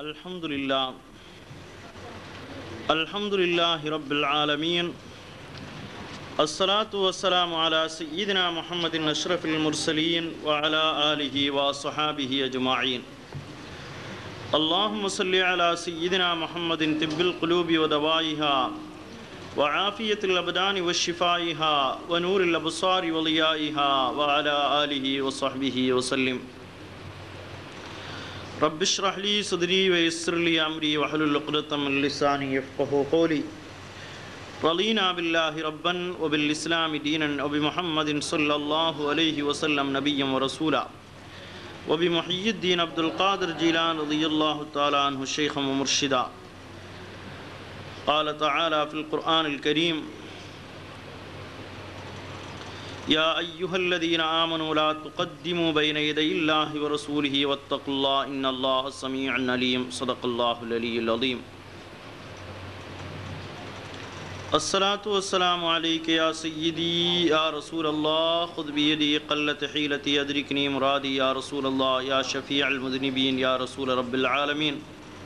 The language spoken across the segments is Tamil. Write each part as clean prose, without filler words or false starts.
Alhamdulillah Rabbil Alameen. As-salatu was-salamu ala Sayyidina Muhammadin ashrafil mursaleen wa ala alihi wa sahabihi ajma'in. Allahumma salli ala Sayyidina Muhammadin tibbil qulubi wa dawaiha wa afiyatil abdani wa shifaiha wa nuril absari wa liyaiha wa ala alihi wa sahbihi wa sallim. رب اشرح لي صدري ويسر لي أمري واحلل عقدة من لساني يفقهوا قولي رضينا بالله ربا وبالإسلام دينا وبمحمد صلى الله عليه وسلم نبيا ورسولا وبمحيي الدين عبد القادر جيلان رضي الله تعالى عنه شيخا ومرشدا. قال تعالى في القرآن الكريم: يا أيها الذين آمنوا لا تقدموا بين يدي الله ورسوله واتقوا الله إن الله سميع عليم. صدق الله العلي العظيم. الصلاة والسلام عليك يا سيدي يا رسول الله خذ بيدي قلت حيلتي أدركني مرادي يا رسول الله يا شفيع المذنبين يا رسول رب العالمين.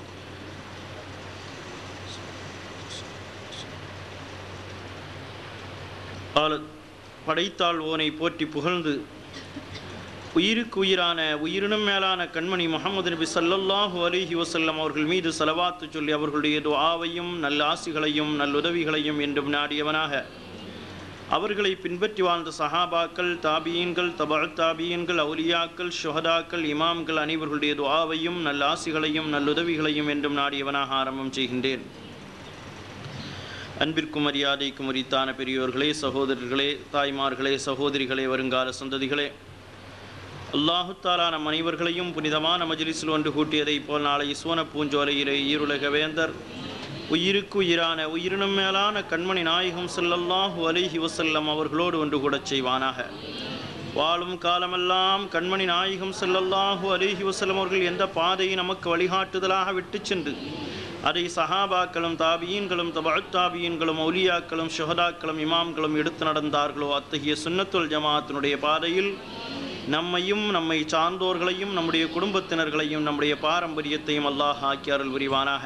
قالت படைத்தாள் ஓனை போற்றி புகழ்ந்து உயிருக்கு உயிரான உயிரினும் மேலான கண்மணி முஹம்மது நபி ஸல்லல்லாஹு அலைஹி வஸல்லம் அவர்கள் மீது ஸலவாத்து சொல்லி அவர்களுடைய துஆவையும் நல்ல ஆசிகளையும் நல்லுதவிகளையும் என்றும் நாடியவனாக அவர்களை பின்பற்றி வாழ்ந்த சஹாபாக்கள், தாபியீன்கள், தபஅத் தாபியீன்கள், அவுலியாக்கள், ஷுஹதாக்கள், இமாம்கள் அனைவர்களுடைய துஆவையும் நல்ல ஆசிகளையும் நல்லுதவிகளையும் என்றும் நாடியவனாக ஆரம்பம் செய்கின்றேன். அன்பிற்கும் மரியாதைக்கும் உரித்தான பெரியோர்களே, சகோதரர்களே, தாய்மார்களே, சகோதரிகளே, வருங்கால சந்ததிகளே, அல்லாஹு தஆலா நம் அனைவர்களையும் புனிதமான மஜ்லிஸில் ஒன்று கூட்டியதைப் போல் நாளை சுவன பூஞ்சோலையிலே ஈருலக வேந்தர் உயிருக்கு உயிரான உயிரினும் மேலான கண்மணி நாயகம் ஸல்லல்லாஹு அலைஹி வஸல்லம் அவர்களோடு ஒன்று கூடச் செய்வானாக. வாழும் காலமெல்லாம் கண்மணி நாயகம் ஸல்லல்லாஹு அலைஹி வஸல்லம் அவர்கள் எந்த பாதையை நமக்கு வழிகாட்டுதலாக விட்டு சென்று அதை சஹாபாக்களும், தாபியீன்களும், தபஅத் தாபியீன்களும், அவுலியாக்களும், ஷுஹதாக்களும், இமாம்களும் எடுத்து நடந்தார்களோ அத்தகைய சுன்னத்துல் ஜமாஅத்தினுடைய பாதையில் நம்மையும் நம்மை சார்ந்தோர்களையும் நம்முடைய குடும்பத்தினர்களையும் நம்முடைய பாரம்பரியத்தையும் அல்லாஹ் ஆக்கி அருள் புரிவானாக.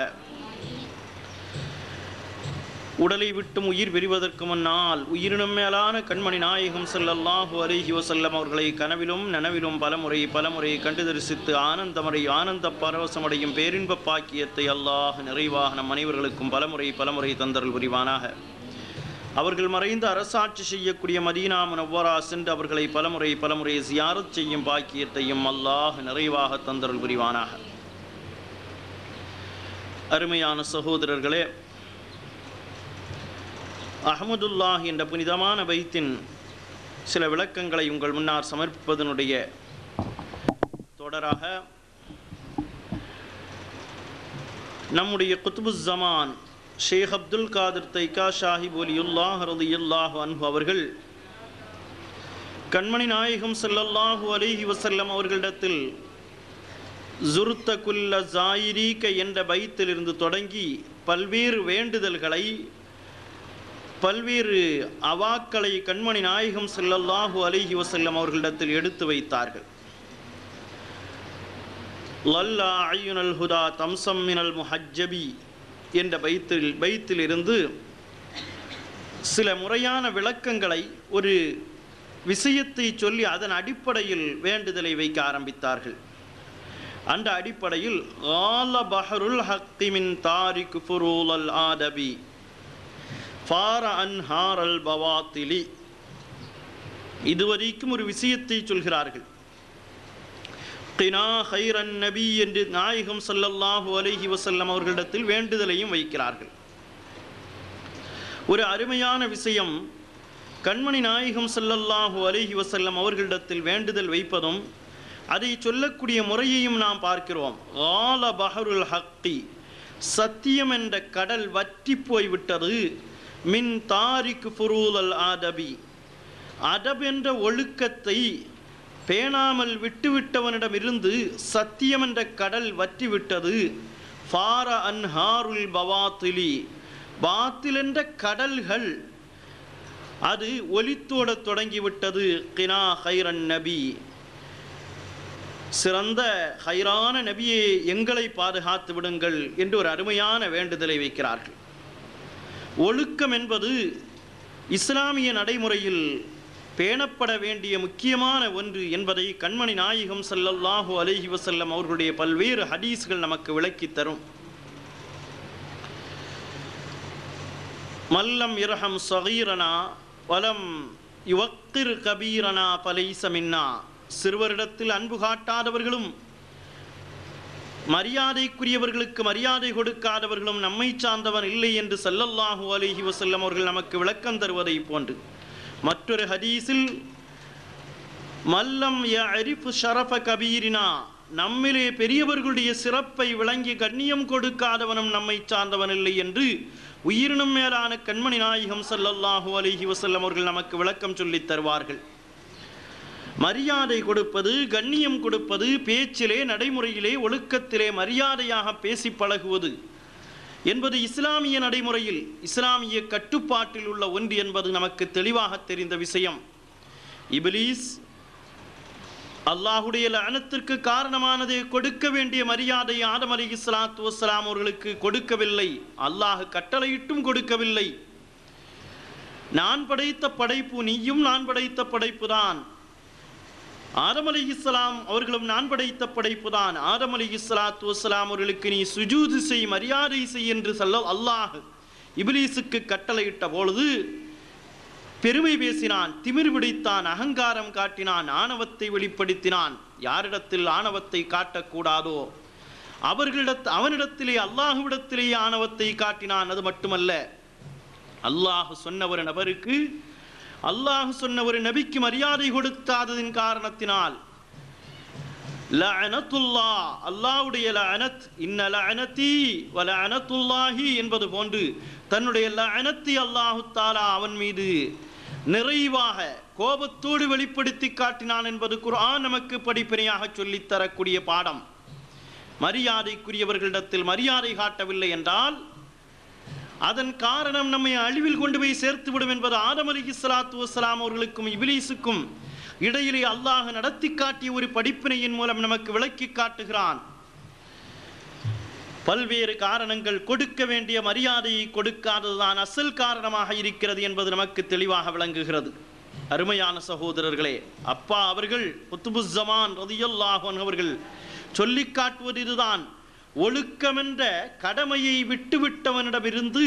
உடலை விட்டும் உயிர் பிரிவதற்கு முன்னால் உயிரினும் மேலான கண்மணி நாயகம் ஸல்லல்லாஹு அலைஹி வஸல்லம் அவர்களை கனவிலும் நனவிலும் பலமுறை கண்டு தரிசித்து ஆனந்த பரவசமடையும் பேரின்ப பாக்கியத்தை அல்லாஹ் நிறைவாக நம் அனைவர்களுக்கும் பலமுறை தந்தருள் புரிவானாக. அவர்கள் மறைந்து அரசாட்சி செய்யக்கூடிய மதீனா முனவ்வரா சென்று அவர்களை பலமுறை ஜியாரத் செய்யும் பாக்கியத்தையும் அல்லாஹ் நிறைவாக தந்தருள் புரிவானாக. அருமையான சகோதரர்களே, அஹ்மதுல்லாஹ் என்ற புனிதமான பைத்தின் சில விளக்கங்களை உங்கள் முன்னால் சமர்ப்பிப்பதனுடைய தொடராக நம்முடைய குத்புஸ் ஜமான் ஷேக் அப்துல் காதிர் தைக்கா ஷாஹிப் வலியுல்லாஹ் ரலியல்லாஹு அன்ஹு அவர்கள் கண்மணி நாயகம் ஸல்லல்லாஹு அலைஹி வஸல்லம் அவர்களிடத்தில் ஜுர்த குல்ல ஜாயிரீக என்ற பைத்திலிருந்து தொடங்கி பல்வேறு வேண்டுதல்களை, பல்வேறு அவாக்களை கண்மணி நாயகம் ஸல்லல்லாஹு அலைஹி வஸல்லம் அவர்களிடத்தில் எடுத்து வைத்தார்கள். லல்லா அய்யுனல் ஹுதா தம்சம் மினல் முஹஜ்ஜபி என்ற பைத்திலிருந்து சில முறையான விளக்கங்களை, ஒரு விஷயத்தை சொல்லி அதன் அடிப்படையில் வேண்டுதலை வைக்க ஆரம்பித்தார்கள். அந்த அடிப்படையில் ஆல பஹருல் ஹக்கி மின் தாரிக் ஃபுரூலல் ஆதபி ஃபார அன்ஹாரல் பவாத்திலி, இதுவரைக்கும் ஒரு விஷயத்தை சொல்கிறார்கள். கினா ஹைரன் நபி என்று நாயகம் ஸல்லல்லாஹு அலைஹி வஸல்லம் அவர்களிடத்தில் வேண்டுதலையும் வைக்கிறார்கள். ஒரு அருமையான விஷயம், கண்மணி நாயகம் ஸல்லல்லாஹு அலைஹி வஸல்லம் அவர்களிடத்தில் வேண்டுதல் வைப்பதும் அதை சொல்லக்கூடிய முறையையும் நாம் பார்க்கிறோம். ஆல பஹருல் ஹக்கி, சத்தியம் என்ற கடல் வற்றி போய்விட்டது. மின் தாரிக் ஃபுரூலல் ஆதபி, அதப் என்ற ஒழுக்கத்தை பேணாமல் விட்டுவிட்டவனிடமிருந்து சத்தியம் என்ற கடல் வற்றிவிட்டது. ஃபார அன்ஹாருல் பவாத்திலி, பாத்தில் என்ற கடல்கள் அது ஒலித்தோட தொடங்கிவிட்டது. கினா ஹைரன் நபி, சிறந்த ஹைரான நபியே எங்களை பாதுகாத்து விடுங்கள் என்று ஒரு அருமையான வேண்டுதலை வைக்கிறார்கள். ஒழுக்கம் என்பது இஸ்லாமிய நடைமுறையில் பேணப்பட வேண்டிய முக்கியமான ஒன்று என்பதை கண்மணி நாயகம் ஸல்லல்லாஹு அலைஹி வஸல்லம் அவர்களுடைய பல்வேறு ஹதீஸ்கள் நமக்கு விளக்கித் தரும். மல்லம் இரஹம் ஸகீரனா வலம் யுவக்கிர் கபீரனா ஃபலைஸ மின்னா. சிறுவரிடத்தில் அன்பு காட்டாதவர்களும் மரியாதைக்குரியவர்களுக்கு மரியாதை கொடுக்காதவர்களும் நம்மை சார்ந்தவன் இல்லை என்று ஸல்லல்லாஹு அலைஹி வஸல்லம் அவர்கள் நமக்கு விளக்கம் தருவதை போன்று மற்றொரு ஹதீஸில் மல்லம் யஅரிஃபு ஷரஃப கபீரினா, நம்மிலே பெரியவர்களுடைய சிறப்பை விளங்கி கண்ணியம் கொடுக்காதவனும் நம்மை சார்ந்தவன் இல்லை என்று உயிரினும் மேலான கண்மணி நாயகம் ஸல்லல்லாஹு அலைஹி வஸல்லம் அவர்கள் நமக்கு விளக்கம் சொல்லித் தருவார்கள். மரியாதை கொடுப்பது, கண்ணியம் கொடுப்பது, பேச்சிலே நடைமுறையிலே ஒழுக்கத்திலே மரியாதையாக பேசி பழகுவது என்பது இஸ்லாமிய நடைமுறையில் இஸ்லாமிய கட்டுப்பாட்டில் உள்ள ஒன்று என்பது நமக்கு தெளிவாக தெரிந்த விஷயம். இப்லீஸ் அல்லாஹுடைய லஅனத்திற்கு காரணமானது கொடுக்க வேண்டிய மரியாதை ஆதம் அலைஹிஸ்ஸலாத்து வஸ்ஸலாம் அவர்களுக்கு கொடுக்கவில்லை. அல்லாஹ் கட்டளையிட்டும் கொடுக்கவில்லை. நான் படைத்த படைப்பு நீயும் நான் படைத்த படைப்பு தான். ஆதம் அலைஹிஸ்ஸலாம் அவர்களும் நான் படைத்த படைப்பு தான். ஆதம் அலைஹிஸ்ஸலாத்து வஸ்ஸலாம் அவர்களுக்கு நீ சுஜூது செய், மரியாதை செய் என்று அல்லாஹ் இப்லீஸுக்கு கட்டளையிட்ட பொழுது பெருமை பேசினான், திமிர் பிடித்தான், அகங்காரம் காட்டினான், ஆணவத்தை வெளிப்படுத்தினான். யாரிடத்தில் ஆணவத்தை காட்டக்கூடாதோ அவனிடத்திலே அல்லாஹ்விடத்திலேயே ஆணவத்தை காட்டினான். அது மட்டுமல்ல, அல்லாஹ் சொன்ன ஒரு நபருக்கு, அல்லாஹ் சொன்ன ஒரு நபிக்கு மரியாதை கொடுக்காததின் காரணத்தினால் லஅனத்துல்லாஹ், அல்லாஹ்வுடைய லஅனத், இன்ன லஅனதி வ லஅனத்துல்லாஹி என்பது போன்று தன்னுடைய லஅனத்தை அல்லாஹ் தஆலா அவன் மீது நிறைவாக கோபத்தோடு வெளிப்படுத்தி காட்டினான் என்பது குர்ஆன் நமக்கு படிப்பினையாக சொல்லித் தரக்கூடிய பாடம். மரியாதைக்குரியவர்களிடத்தில் மரியாதை காட்டவில்லை என்றால் அதன் காரணம் நம்மை அழிவில் கொண்டு போய் சேர்த்துவிடும் என்பது ஆதம் அலைஹிஸ்ஸலாத்து வஸ்ஸலாம் அவர்களுக்கும் இப்லீஸுக்கும் இடையிலே அல்லாஹ் நடத்தி காட்டிய ஒரு படிப்பினையின் மூலம் நமக்கு விளக்கி காட்டுகிறான். பல்வேறு காரணங்கள் கொடுக்க வேண்டிய மரியாதையை கொடுக்காததுதான் அசல் காரணமாக இருக்கிறது என்பது நமக்கு தெளிவாக விளங்குகிறது. அருமையான சகோதரர்களே, அப்பா அவர்கள் குத்புஸ்ஸமான் ரலியல்லாஹு அன்ஹு அவர்கள் சொல்லி காட்டுவது இதுதான். ஒழுக்கம் என்ற கடமையை விட்டுவிட்டவனிடமிருந்து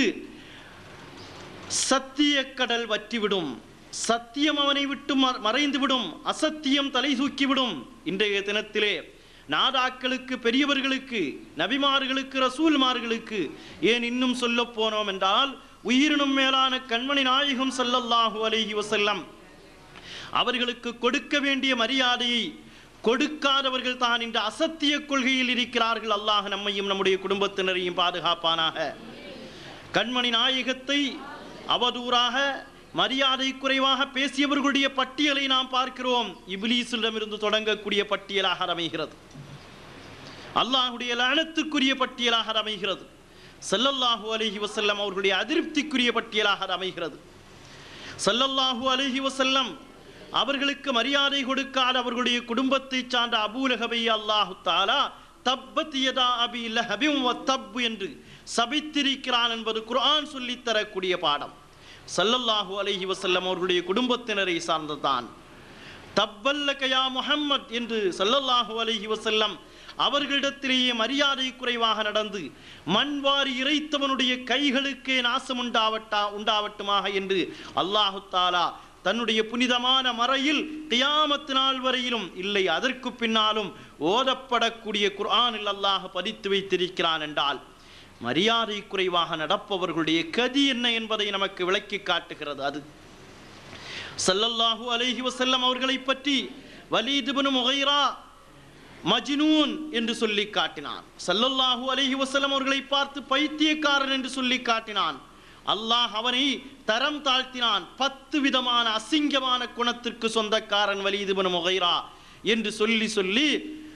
சத்திய கடல் வற்றிவிடும். சத்தியம் அவனை விட்டு மறைந்துவிடும், அசத்தியம் தலை தூக்கிவிடும். இன்றைய தினத்திலே நாதாக்களுக்கு, பெரியவர்களுக்கு, நபிமார்களுக்கு, ரசூல்மார்களுக்கு, ஏன் இன்னும் சொல்ல போனோம் என்றால் உயிரினும் மேலான கண்மணி நாயகம் ஸல்லல்லாஹு அலைஹி வஸல்லம் அவர்களுக்கு கொடுக்க வேண்டிய மரியாதையை கொடுக்காதவர்கள் தான் இந்த அசத்திய கொள்கையில் இருக்கிறார்கள். அல்லாஹ் நம்மையும் நம்முடைய குடும்பத்தினரையும் பாதுகாப்பானாக. கண்மணி நாயகத்தை அவதூறாக, மரியாதை குறைவாக பேசியவர்களுடைய பட்டியலை நாம் பார்க்கிறோம். இப்லீஸிடமிருந்து தொடங்கக்கூடிய பட்டியலாக அமைகிறது, அல்லாஹுடைய லஅனத்துக்குரிய பட்டியலாக அமைகிறது, ஸல்லல்லாஹு அலைஹி வஸல்லம் அவர்களுடைய அதிருப்திக்குரிய பட்டியலாக அமைகிறது. ஸல்லல்லாஹு அலைஹி வஸல்லம் அவர்களுக்கு மரியாதை கொடுக்காத அவர்களுடைய குடும்பத்தை சார்ந்த அபூ லஹபை அல்லாஹ் தஆலா தப்பத் யதா அபி லஹபின் வ தப் என்று சபித்திருக்கிறான் என்பது குர்ஆன் சொல்லித் தரக்கூடிய பாடம். ஸல்லல்லாஹு அலைஹி வஸல்லம் அவர்களுடைய குடும்பத்தினரை சார்ந்ததான். தப்பல்லக யா முஹம்மத் என்று ஸல்லல்லாஹு அலைஹி வஸல்லம் அவர்களிடத்திலேயே மரியாதை குறைவாக நடந்து மண்வாரி இறைத்தவனுடைய கைகளுக்கே நாசம் உண்டாவட்டுமாக என்று அல்லாஹு தஆலா தன்னுடைய புனிதமான மறையில் கியாமத் நாள் வரையிலும் இல்லை அதற்கு பின்னாலும் ஓதப்படக்கூடிய குர்ஆனில் அல்லாஹ் பதித்து வைத்திருக்கிறான் என்றால் மரியாதை குறைவாக நடப்பவர்களுடைய கதி என்ன என்பதை நமக்கு விளக்கி காட்டுகிறது. அது ஸல்லல்லாஹு அலைஹி வஸல்லம் அவர்களை பற்றி வலீத் இப்னு முகைரா மஜ்னூன் என்று சொல்லி காட்டினான். ஸல்லல்லாஹு அலைஹி வஸல்லம் அவர்களை பார்த்து பைத்தியக்காரன் என்று சொல்லி காட்டினான். அல்லாஹ் அவனை தரம் தாழ்த்தினான். 10 விதமான அசிங்கமான குணத்திற்கு சொந்தக்காரன் வலீத் இப்னு முகைரா என்று சொல்லி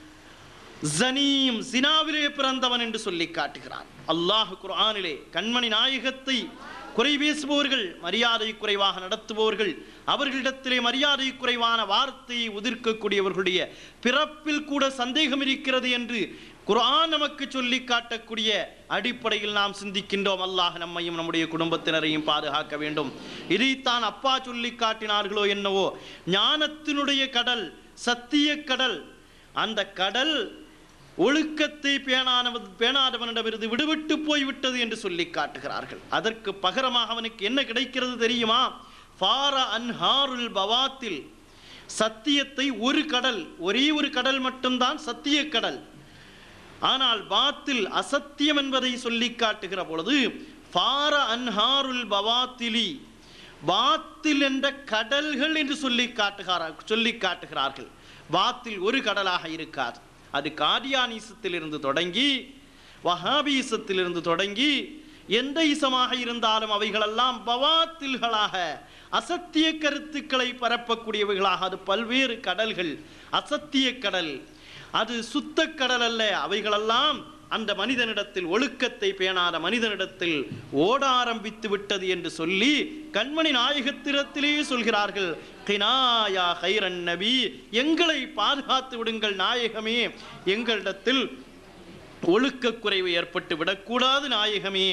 ஜனீம், ஜினாவிலே பிறந்தவன் என்று சொல்லி காட்டுகிறான். அல்லாஹ் குர்ஆனிலே கண்மணி நாயகத்தை குறை பேசுபவர்கள், மரியாதை குறைவாக நடத்துபவர்கள், அவர்களிடத்திலே மரியாதை குறைவான வார்த்தையை உதிர்க்கக்கூடியவர்களுடைய பிறப்பில் கூட சந்தேகம் இருக்கிறது என்று குர்ஆன் நமக்கு சொல்லி காட்டக்கூடிய அடிப்படையில் நாம் சிந்திக்கின்றோம். அல்லாஹ் நம்மையும் நம்முடைய குடும்பத்தினரையும் பாதுகாக்க வேண்டும். இதைத்தான் அப்பா சொல்லி காட்டினார்களோ என்னவோ, ஞானத்தினுடைய கடல், சத்திய கடல், அந்த கடல் ஒழுக்கத்தை பேணாதவனிடமிருந்து விடுவிட்டு போய்விட்டது என்று சொல்லி காட்டுகிறார்கள். அதற்கு பகரமாக அவனுக்கு என்ன கிடைக்கிறது தெரியுமா? ஃபார அன்ஹாருல் பவாத்தில், சத்தியத்தை ஒரு கடல், ஒரே ஒரு கடல் மட்டும்தான் சத்திய கடல். ஆனால் பாத்தில், அசத்தியம் என்பதை சொல்லி காட்டுகிற பொழுது ஃபார அன்ஹாருல் பவாத்திலி, பாத்தில் என்ற கடல்கள் என்று சொல்லி காட்டுகிறார்கள். பாத்தில் ஒரு கடலாக இருக்காது. அது காதியானிசத்திலிருந்து தொடங்கி வஹாபீசத்திலிருந்து தொடங்கி எந்த இசமாக இருந்தாலும் அவைகளெல்லாம் பவாத்தில்களாக, அசத்திய கருத்துக்களை பரப்பக்கூடியவைகளாக, அது பல்வேறு கடல்கள். அசத்திய கடல் அது சுத்த கடல் அல்ல. அவைகளெல்லாம் அந்த மனிதனிடத்தில், ஒழுக்கத்தை பேணாத மனிதனிடத்தில் ஓட ஆரம்பித்து விட்டது என்று சொல்லி கண்மணி நாயகத்திரத்திலே சொல்கிறார்கள், கினாயா கைரன் நபி, எங்களை பாதுகாத்து விடுங்கள் நாயகமே, எங்களிடத்தில் ஒழுக்க குறைவு ஏற்பட்டு விடக்கூடாது நாயகமே,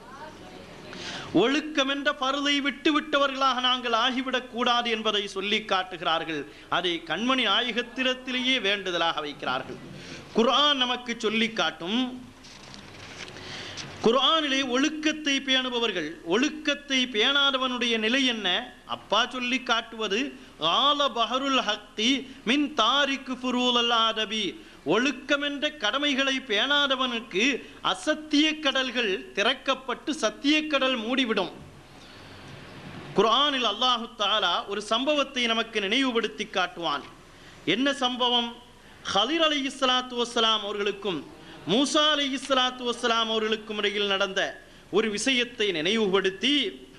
ஒழுக்கம் என்ற பருதை விட்டு விட்டவர்களாக நாங்கள் ஆகிவிடக் கூடாது என்பதை சொல்லி காட்டுகிறார்கள். அதை கண்மணி நாயகத்திரத்திலேயே வேண்டுதலாக வைக்கிறார்கள். குர்ஆன் நமக்கு சொல்லி காட்டும். குர்ஆனிலே ஒழுக்கத்தை பேணுபவர்கள், ஒழுக்கத்தை பேணாதவனுடைய நிலை என்ன? அப்பா சொல்லி காட்டுவது ஆல பஹருல் ஹக்கி மின் தாரிக்கு ஃபுரூல் ஆதபி, ஒழுக்கம் என்ற கடமைகளை பேணாதவனுக்கு அசத்திய கடல்கள் திறக்கப்பட்டு சத்திய கடல் மூடிவிடும். குர்ஆனில் அல்லாஹு தஆலா ஒரு சம்பவத்தை நமக்கு நினைவுபடுத்தி காட்டுவான். என்ன சம்பவம்? ஹலிர் அலைஹிஸ்ஸலாத்து வஸ்ஸலாம் அவர்களுக்கும் மூசா அலைஹிஸ்ஸலாத்து வஸ்ஸலாம் அவர்களுக்கும் இடையில் நடந்த ஒரு விஷயத்தை நினைவுபடுத்தி,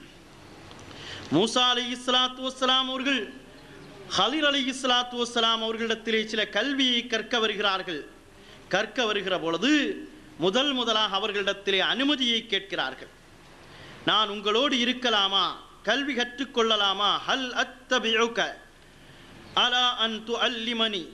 மூசா அலைஹிஸ்ஸலாத்து வஸ்ஸலாம் அவர்கள் ஹலிர் அலைஹிஸ்ஸலாத்து வஸ்ஸலாம் அவர்களிடத்திலே சில கல்வியை கற்க வருகிறார்கள். கற்க வருகிற பொழுது முதலாக அவர்களிடத்திலே அனுமதியை கேட்கிறார்கள். நான் உங்களோடு இருக்கலாமா, கல்வி கற்றுக்கொள்ளலாமா? ஹல் அத்தபிஉக அலா அன் துஅல்லிமனி,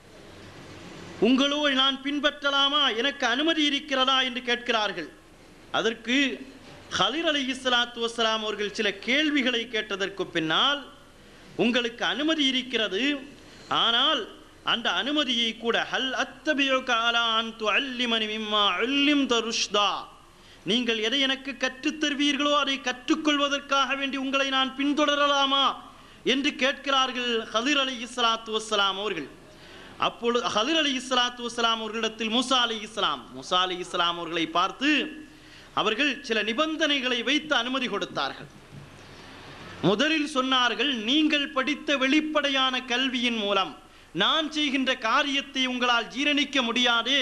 உங்களோடு நான் பின்பற்றலாமா, எனக்கு அனுமதி இருக்கிறதா என்று கேட்கிறார்கள். அதற்கு ஹலிர் அலைஹிஸ்ஸலாத்து வஸ்ஸலாம் அவர்கள் சில கேள்விகளை கேட்டதற்கு பின்னால், உங்களுக்கு அனுமதி இருக்கிறது, ஆனால் அந்த அனுமதியை கூட ஹல் அத்தபிஉக அலா அன் துஅல்லிமனி மிம்மா உல்லிம்த ருஷ்தா, நீங்கள் எதை எனக்கு கற்றுத் தருவீர்களோ அதை கற்றுக்கொள்வதற்காக வேண்டி உங்களை நான் பின்தொடரலாமா என்று கேட்கிறார்கள் ஹலிர் அலைஹிஸ்ஸலாத்து வஸ்ஸலாம் அவர்கள். அப்பொழுது ஹலிர் அலைஹிஸ்ஸலாத்து வஸ்ஸலாம் அவர்களிடத்தில் மூசா அலைஹிஸ்ஸலாம் அவர்களை பார்த்து அவர்கள் சில நிபந்தனைகளை வைத்து அனுமதி கொடுத்தார்கள். முதலில் சொன்னார்கள், நீங்கள் படித்த வெளிப்படையான கல்வியின் மூலம் நான் செய்கின்ற காரியத்தை உங்களால் ஜீரணிக்க முடியாதே,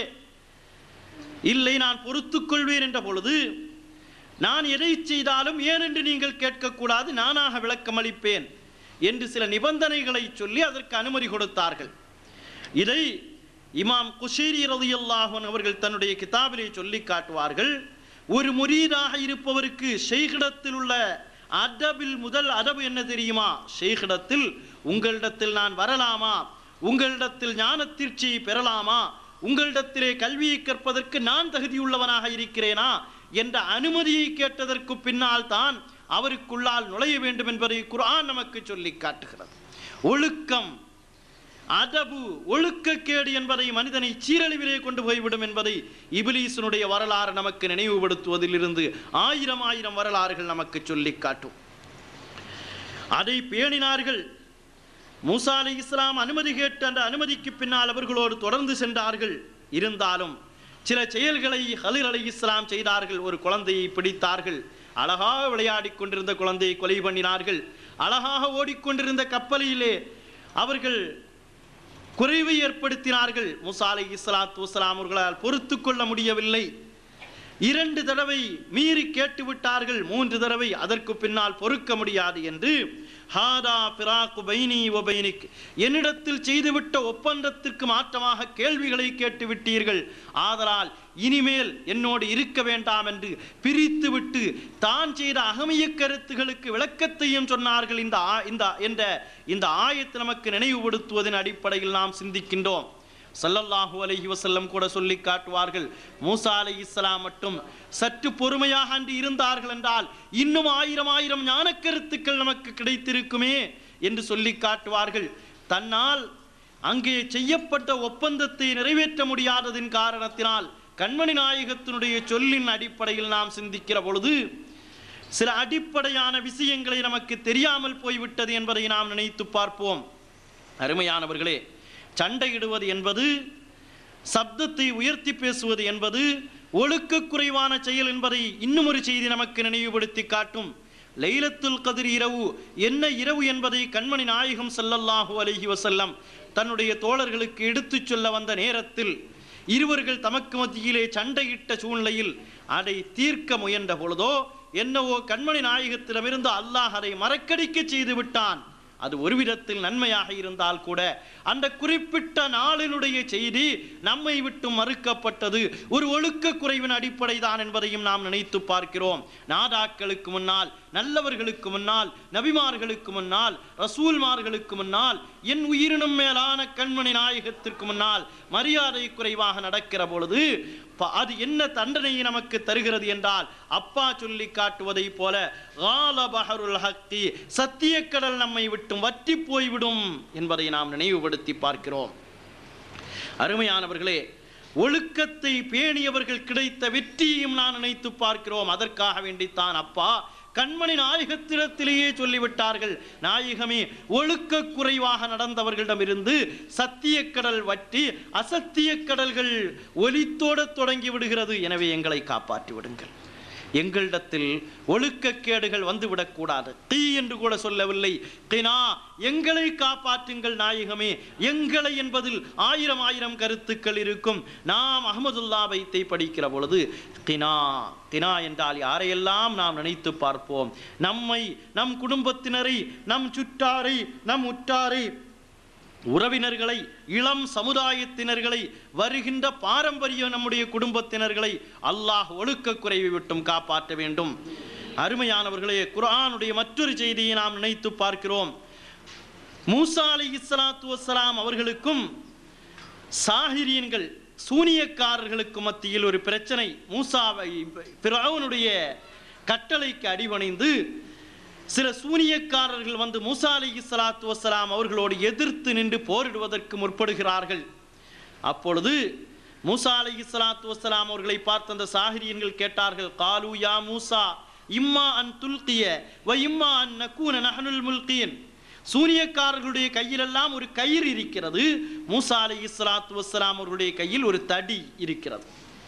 இல்லை நான் பொறுத்துக் கொள்வேன் என்ற பொழுது, நான் எதை செய்தாலும் ஏன் என்று நீங்கள் கேட்கக்கூடாது, நானாக விளக்கம் அளிப்பேன் என்று சில நிபந்தனைகளை சொல்லி அதற்கு அனுமதி கொடுத்தார்கள். இதை இமாம் குஷைரி ரலியல்லாஹு அன்ஹு அவர்கள் தன்னுடைய கிதாபிலே சொல்லி காட்டுவார்கள். ஒரு முரீதாக இருப்பவருக்கு ஷைഖிடத்தில் உள்ள அதபில் முதல் அதபு என்ன தெரியுமா? ஷைഖிடத்தில் உங்களிடத்தில் நான் வரலாமா, உங்களிடத்தில் ஞானத்தீர்ச்சியை பெறலாமா, உங்களிடத்திலே கல்வியை கற்பதற்கு நான் தகுதியுள்ளவனாக இருக்கிறேனா என்ற அனுமதியை கேட்டதற்கு பின்னால் தான் அவருக்குள்ளால் நுழைய வேண்டும் என்பதை குர்ஆன் நமக்கு சொல்லி காட்டுகிறது. ஒழுக்கம், அதபு, ஒழுக்கக்கேடு என்பதை மனிதனை சீரழிவிலே கொண்டு போய்விடும் என்பதை இப்லீஸினுடைய வரலாறு நமக்கு நினைவுபடுத்துவதிலிருந்து ஆயிரம் வரலாறுகள் நமக்கு சொல்லி காட்டும். அதை பேணினார்கள். மூசா அலைஹிஸ்ஸலாம் அனுமதி கேட்டு அந்த அனுமதிக்கு பின்னால் அவர்களோடு தொடர்ந்து சென்றார்கள். இருந்தாலும் சில செயல்களை ஹலிர் அலைஹிஸ்ஸலாம் செய்தார்கள். ஒரு குழந்தையை பிடித்தார்கள், அழகாக விளையாடி கொண்டிருந்த குழந்தையை கொலை பண்ணினார்கள். அழகாக ஓடிக்கொண்டிருந்த கப்பலிலே அவர்கள் குறைவை ஏற்படுத்தினார்கள். மூசா அலைஹிஸ்ஸலாத்து வஸ்ஸலாம் அவர்களால் பொறுத்து கொள்ள முடியவில்லை. 2 தடவை மீறி கேட்டுவிட்டார்கள், 3 தடவை அதற்கு பின்னால் பொறுக்க முடியாது என்று ஹாதா ஃபிராக்கு பைனி வ பைனிக், என்னிடத்தில் செய்துவிட்ட ஒப்பந்தத்திற்கு மாற்றமாக கேள்விகளை கேட்டு விட்டீர்கள், ஆதலால் இனிமேல் என்னோடு இருக்க வேண்டாம் என்று பிரித்துவிட்டு தான் செய்த அகமிய கருத்துகளுக்கு விளக்கத்தையும் சொன்னார்கள். இந்த ஆயத்து நமக்கு நினைவுபடுத்துவதன் அடிப்படையில் நாம் சிந்திக்கின்றோம். ஸல்லல்லாஹு அலைஹி வஸல்லம் கூட சொல்லி காட்டுவார்கள், மூசா அலைஹிஸ்ஸலாம் மட்டும் சற்று பொறுமையாக அன்று இருந்தார்கள் என்றால் இன்னும் ஆயிரம் ஞான கருத்துக்கள் நமக்கு கிடைத்திருக்குமே என்று சொல்லி காட்டுவார்கள். தன்னால் அங்கே செய்யப்பட்ட ஒப்பந்தத்தை நிறைவேற்ற முடியாததின் காரணத்தினால் கண்மணி நாயகத்தினுடைய சொல்லின் அடிப்படையில் நாம் சிந்திக்கிற பொழுது சில அடிப்படையான விஷயங்களை நமக்கு தெரியாமல் போய்விட்டது என்பதை நாம் நினைத்து பார்ப்போம். அருமையானவர்களே, சண்டையிடுவது என்பது, சப்தத்தை உயர்த்தி பேசுவது என்பது ஒழுக்க குறைவான செயல் என்பதை இன்னும் ஒரு செய்தி நமக்கு நினைவுபடுத்தி காட்டும். லைலத்துல் கத்ர் இரவு என்ன இரவு என்பதை கண்மணி நாயகம் ஸல்லல்லாஹு அலைஹி வஸல்லம் தன்னுடைய தோழர்களுக்கு எடுத்துச் சொல்ல வந்த நேரத்தில் இருவர்கள் தமக்கு மத்தியிலே சண்டையிட்ட சூழ்நிலையில் அதை தீர்க்க முயன்ற பொழுதோ என்னவோ கண்மணி நாயகத்திடமிருந்து அல்லாஹ் அதை மறக்கடிக்க செய்து விட்டான். அது ஒரு விதத்தில் நன்மையாக இருந்தால் கூட அந்த குறிப்பிட்ட நாளினுடைய செய்தி நம்மை விட்டு மறுக்கப்பட்டது ஒரு ஒழுக்க குறைவின் அடிப்படை தான் என்பதையும் நாம் நினைத்து பார்க்கிறோம். நாதாக்களுக்கு முன்னால், நல்லவர்களுக்கு முன்னால், நபிமார்களுக்கு முன்னால், ரசூல்மார்களுக்கு முன்னால், என் உயிரினும் மேலான கண்மணி நாயகத்திற்கு முன்னால் மரியாதை குறைவாக நடக்கிற பொழுது அது என்ன தண்டனையை நமக்கு தருகிறது என்றால், அப்பா சொல்லி காட்டுவதை போல சத்தியக்கடல் நம்மை விட்டும் வற்றி போய்விடும் என்பதை நாம் நினைவுபடுத்தி பார்க்கிறோம். அருமையானவர்களே, ஒழுக்கத்தை பேணியவர்கள் கிடைத்த வெற்றியையும் நான் நினைத்து பார்க்கிறோம். அதற்காக வேண்டித்தான் அப்பா கண்மணி நாயகத்திடத்திலேயே சொல்லிவிட்டார்கள், நாயகமே, ஒழுக்க குறைவாக நடந்தவர்களிடமிருந்து சத்தியக்கடல் வற்றி அசத்திய கடல்கள் ஒலித்தோட தொடங்கி விடுகிறது, எனவே எங்களை காப்பாற்றி விடுங்கள். எங்களிடத்தில் ஒழுக்கக்கேடுகள் வந்துவிடக்கூடாது. தீ என்று கூட சொல்லவில்லை, கினா, எங்களை காப்பாற்றுங்கள் நாயகமே. எங்களை என்பதில் ஆயிரம் கருத்துக்கள் இருக்கும். நாம் அஹ்மதுல்லா பைத்தை படிக்கிற பொழுது கினா கினா என்றால் யாரையெல்லாம் நாம் நினைத்து பார்ப்போம். நம்மை, நம் குடும்பத்தினரை, நம் சுற்றாரை, நம் உற்றாரை, உறவினர்களை, இளம் சமுதாயத்தினர்களை, வருகின்ற பாரம்பரிய நம்முடைய குடும்பத்தினர்களை அல்லாஹ் ஒழுக்க குறைவை விட்டும் காப்பாற்ற வேண்டும். அருமையானவர்களே, குர்ஆனுடைய மற்றொரு செய்தியை நாம் நினைத்து பார்க்கிறோம். மூசா அலைஹிஸ்ஸலாத்து வஸ்ஸலாம் அவர்களுக்கும் சாஹிரியன்கள், சூனியக்காரர்களுக்கு மத்தியில் ஒரு பிரச்சனை. மூசாவை ஃபிரௌனுடைய கட்டளைக்கு அடிபணிந்து சில சூனியக்காரர்கள் வந்து மூசா அலைஹிஸ்ஸலாத்து வஸ்ஸலாம் அவர்களோடு எதிர்த்து நின்று போரிடுவதற்கு முற்படுகிறார்கள். அப்பொழுது மூசா அலைஹிஸ்ஸலாத்து வஸ்ஸலாம் அவர்களை பார்த்த அந்த சாஹிரியன்கள் கேட்டார்கள், காலு யா மூசா இம்மா அன் துல்கிய வ இம்மா அன் நகூன நஹ்னுல் முல்கியன். சூனியக்காரர்களுடைய கையிலெல்லாம் ஒரு கயிறு இருக்கிறது, மூசா அலைஹிஸ்ஸலாத்து வஸ்ஸலாம் அவர்களுடைய கையில் ஒரு தடி இருக்கிறது,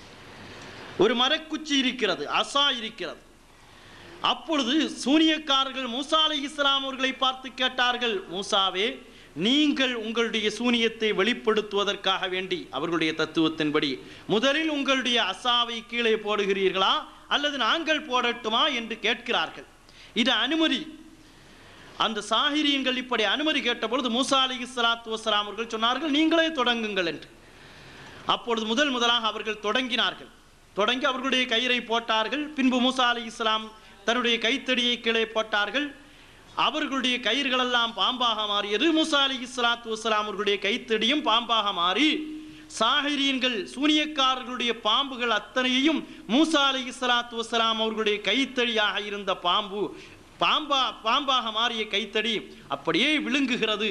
ஒரு மரக்குச்சி இருக்கிறது, அசா இருக்கிறது. அப்பொழுது சூனியக்காரர்கள் மூசா அலைஹிஸ்ஸலாம் அவர்களை பார்த்து கேட்டார்கள், மூசாவே, நீங்கள் உங்களுடைய சூனியத்தை வெளிப்படுத்துவதற்காக வேண்டி அவர்களுடைய தத்துவத்தின்படி முதலில் உங்களுடைய அசாவை கீழே போடுகிறீர்களா அல்லது நாங்கள் போடட்டுமா என்று கேட்கிறார்கள். இது அனுமதி. அந்த சாஹிரியன்கள் இப்படி அனுமதி கேட்ட பொழுது மூசா அலைஹிஸ்ஸலாத்து வஸ்ஸலாம் அவர்கள் சொன்னார்கள், நீங்களே தொடங்குங்கள் என்று. அப்பொழுது முதலாக அவர்கள் தொடங்கினார்கள். தொடங்கி அவர்களுடைய கயிறை போட்டார்கள். பின்பு மூசா அலைஹிஸ்ஸலாம் தன்னுடைய கைத்தடியை கீழே போட்டார்கள். அவர்களுடைய கயிறுகளெல்லாம் பாம்பாக மாறியது. மூசா அலைஹிஸ்ஸலாத்து வஸ்ஸலாம் அவர்களுடைய கைத்தடியும் பாம்பாக மாறி சாஹிரியன்கள், சூனியக்காரர்களுடைய பாம்புகள் அத்தனையையும் மூசா அலைஹிஸ்ஸலாத்து வஸ்ஸலாம் அவர்களுடைய கைத்தடியாக இருந்த பாம்பாக மாறிய கைத்தடி அப்படியே விழுங்குகிறது.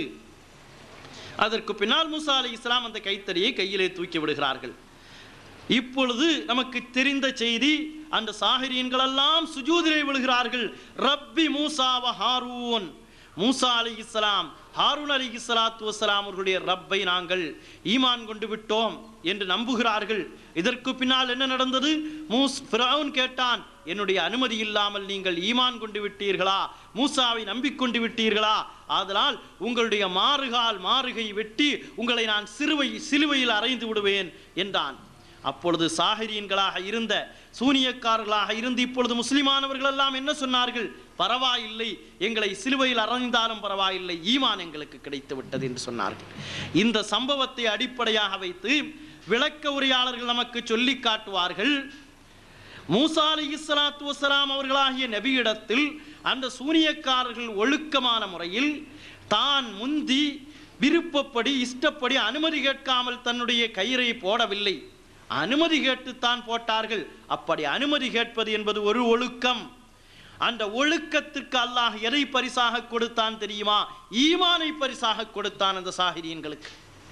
அதற்கு பின்னால் மூசா அலைஹிஸ்ஸலாம் அந்த கைத்தடியை கையிலே தூக்கி விடுகிறார்கள். இப்பொழுது நமக்கு தெரிந்த செய்தி, அந்த சாஹிரியன்கள் எல்லாம் சுஜூதிலே விழுகிறார்கள். ரப்பி மூசா வ ஹாரூன், மூசா அலைஹிஸ்ஸலாம், ஹாரூன் அலைஹிஸ்ஸலாத்து வஸ்ஸலாம் அவர்களுடைய ரப்பை நாங்கள் ஈமான் கொண்டு விட்டோம் என்று நம்புகிறார்கள். இதற்கு பின்னால் என்ன நடந்தது? ஃபிரௌன் கேட்டான், என்னுடைய அனுமதி இல்லாமல் நீங்கள் ஈமான் கொண்டு விட்டீர்களா, மூசாவை நம்பிக்கொண்டு விட்டீர்களா, ஆதலால் உங்களுடைய மாறுகை வெட்டி உங்களை நான் சிலுவையில் அறைந்து விடுவேன் என்றான். அப்பொழுது சாஹிரியன்களாக இருந்த, சூனியக்காரர்களாக இருந்து இப்பொழுது முஸ்லிமானவர்கள் எல்லாம் என்ன சொன்னார்கள்? பரவாயில்லை, எங்களை சிலுவையில் அறைந்தாலும் பரவாயில்லை, ஈமான் எங்களுக்கு கிடைத்து விட்டது என்று சொன்னார்கள். இந்த சம்பவத்தை அடிப்படையாக வைத்து விளக்க உரையாளர்கள் நமக்கு சொல்லி காட்டுவார்கள், மூசா அலைஹிஸ்ஸலாத்து வஸ்ஸலாம் அவர்களாகிய நபியிடத்தில் அந்த சூனியக்காரர்கள் ஒழுக்கமான முறையில் தான் முந்தி விருப்பப்படி இஷ்டப்படி அனுமதி கேட்காமல் தன்னுடைய கயிறை போடவில்லை, அனுமதி கேட்டுத்தான் போட்டார்கள். அப்படி அனுமதி கேட்பது என்பது ஒரு ஒழுக்கம். அந்த ஒழுக்கத்திற்கு அல்லாஹ் எதை பரிசாக கொடுத்தான் தெரியுமா? ஈமானை பரிசாக கொடுத்தான் அந்த சாஹிரியன்களுக்கு.